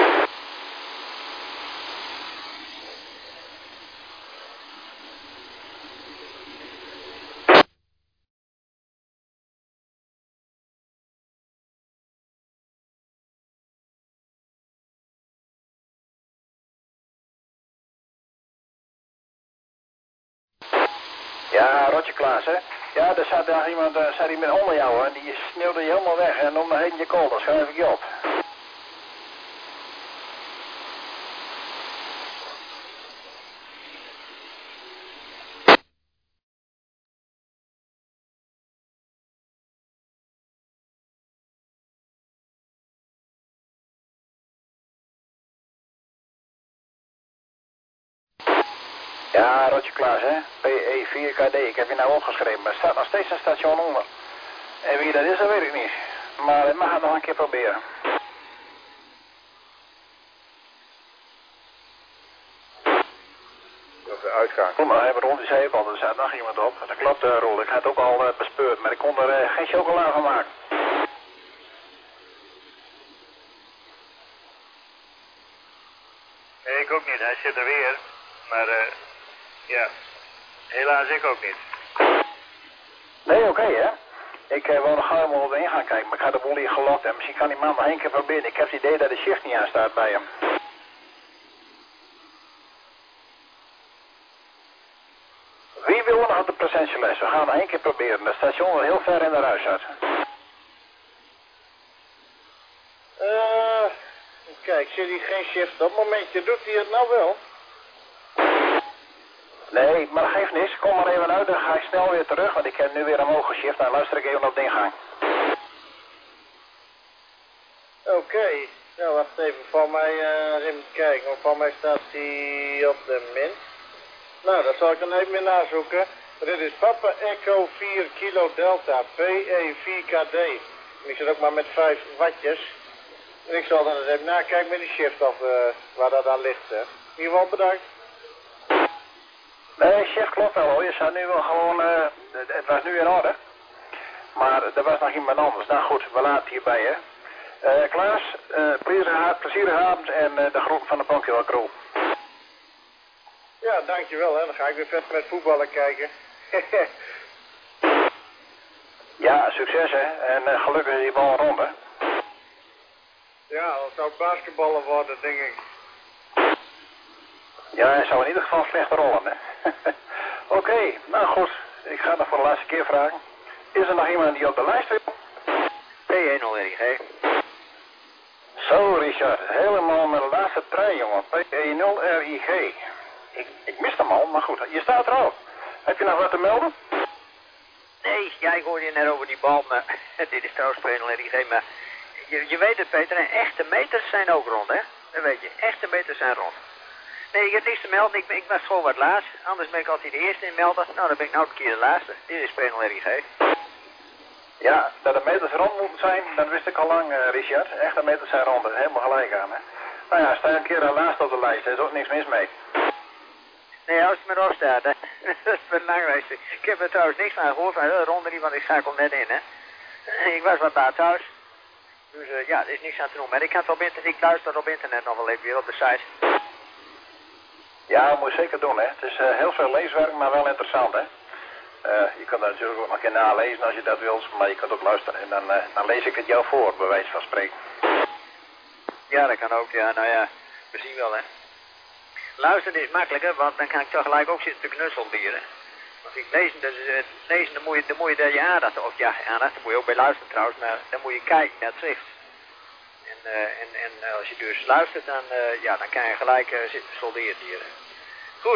[SPEAKER 1] Ja, Rotje Klaas, hè. Ja, er zat daar iemand, zat hier met onder jou, en die sneeuwde je helemaal weg en om heen je kool, dan schrijf ik je op. Ja, Rotje Klaas, hè. PE4KD, ik heb je nou opgeschreven, maar er staat nog steeds een station onder. En wie dat is, dat weet ik niet. Maar ik mag het nog een keer proberen.
[SPEAKER 4] Dat is de uitgang.
[SPEAKER 1] Kom maar, even rond die zeepel, er staat nog iemand op. Dat klopt, Roel, ik had het ook al bespeurd, maar ik kon er geen chocola van maken.
[SPEAKER 2] Nee, ik ook niet, hij zit er weer. Maar ja, helaas ik ook niet.
[SPEAKER 1] Nee, oké, hè. Ik wil nog gauw op de ingang kijken, maar ik had de boel hier gelokt en misschien kan die man nog één keer proberen. Ik heb het idee dat de shift niet aan staat bij hem. Wie wil nog op de presentieles? We gaan nog één keer proberen. Het station is heel ver in de ruis uit.
[SPEAKER 3] Kijk, zit hier geen shift op. Momentje, doet hij het nou wel?
[SPEAKER 1] Nee, maar dat geeft niks. Kom maar even uit, dan ga ik snel weer terug, want ik heb nu weer omhoog geshift. Dan luister ik even op de ingang.
[SPEAKER 3] Oké. Nou, wacht even. Van mij, even kijken. Want van mij staat hij op de min. Nou, dat zal ik dan even weer nazoeken. Dit is Papa Echo 4 Kilo Delta, PE4KD. Ik zit ook maar met 5 wattjes. En ik zal dan eens even nakijken met die shift of waar dat aan ligt. Hè. In ieder geval bedankt.
[SPEAKER 1] Nee, chef klopt wel hoor. Je staat nu wel gewoon, het was nu in orde. Maar er was nog iemand anders. Nou goed, we laten het hierbij hè. Klaas, plezierige avond en de groep van de Pronkewel crew.
[SPEAKER 3] Ja, dankjewel hè. Dan ga ik weer verder met voetballen kijken.
[SPEAKER 1] Ja, succes hè. En gelukkig is die bal rond hè.
[SPEAKER 3] Ja, dat zou basketballen worden, denk ik.
[SPEAKER 1] Ja, hij zou in ieder geval slecht rollen hè. Oké, nou goed. Ik ga nog voor de laatste keer vragen. Is er nog iemand die op de lijst wil?
[SPEAKER 7] P10RIG.
[SPEAKER 1] Zo Richard, helemaal met de laatste trein jongen. P10RIG. Ik miste hem al, maar goed, je staat erop. Heb je nog wat te melden?
[SPEAKER 7] Nee, ja, ik hoorde je net over die bal, maar dit is trouwens P10RIG, maar je weet het Peter, en echte meters zijn ook rond, hè? Dat weet je, echte meters zijn rond. Nee, ik heb niks te melden, ik was gewoon wat laat, anders ben ik altijd de eerste in melden. Nou, dan ben ik nou een keer de laatste. Dit is P10RIG.
[SPEAKER 1] Ja, dat de meters rond moeten zijn, dat wist ik al lang, Richard. Echte meters zijn rond, helemaal gelijk aan, hè. Nou ja, sta je een keer de laatste op de lijst, er is ook niks mis mee.
[SPEAKER 7] Nee, als het met rust staat, hè. Dat is het belangrijkste. Ik heb er trouwens niks van gehoord van de ronde niet, want ik schakel net in, hè. Ik was wat daar thuis. Dus ja, er is niks aan te doen. Maar ik luister op internet nog wel even weer op de site.
[SPEAKER 1] Ja, dat moet je zeker doen, hè. Het is heel veel leeswerk, maar wel interessant, hè. Je kunt dat natuurlijk ook nog een keer nalezen als je dat wilt, maar je kunt ook luisteren. En dan lees ik het jou voor, bij wijze van spreken.
[SPEAKER 7] Ja, dat kan ook, ja. Nou ja, we zien wel, hè. Luisteren is makkelijker, want dan kan ik tegelijk ook zitten te knutseldieren. Want ik lezen, dan moet je dat je aandacht, of ja, aandacht, dan moet je ook bij luisteren trouwens, maar dan moet je kijken naar het schrift. En als je dus luistert, dan, ja, dan kan je gelijk zitten solderen hier. Goed.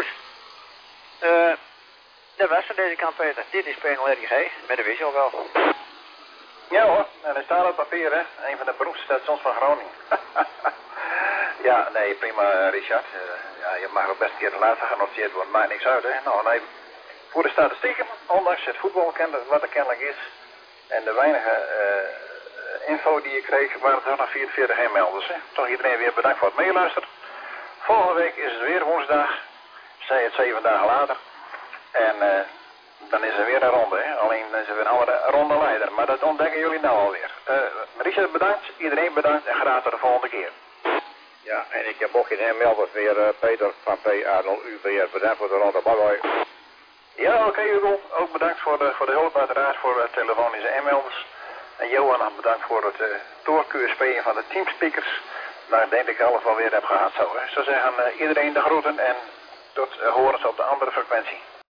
[SPEAKER 7] Dat was van deze kant, Peter. Dit is Panel RIG, met de wissel wel.
[SPEAKER 1] Ja hoor, en er staat op papier, hè. Een van de beroepsstations van Groningen. Ja, nee, prima, Richard. Ja, je mag ook best een keer later genoteerd worden, maakt niks uit, hè. Nou, nee. Voor de statistieken, ondanks het voetbal wat er kennelijk is, en de weinige info die je kreeg, waren er nog 44 e-mailers, hè. Toch iedereen weer bedankt voor het meeluisteren. Volgende week is het weer woensdag, zij het 7 dagen later. En dan is er weer een ronde, hè. Alleen is er weer een andere ronde leider, maar dat ontdekken jullie nou alweer. Richard bedankt, iedereen bedankt en graag tot de volgende keer.
[SPEAKER 4] Ja, en ik heb ook geen e-mailers meer, Peter van PA0UVR. Bedankt voor de ronde, bye bye.
[SPEAKER 1] Ja, oké, Hugo. Ook bedankt voor de hulp uiteraard, voor de telefonische e-mails. En Johan, bedankt voor het doorkeurspelen van de teamspeakers. Nou, ik denk dat ik alles wel weer heb gehad zo. Hè. Ik zou zeggen, iedereen de groeten en tot horens op de andere frequentie.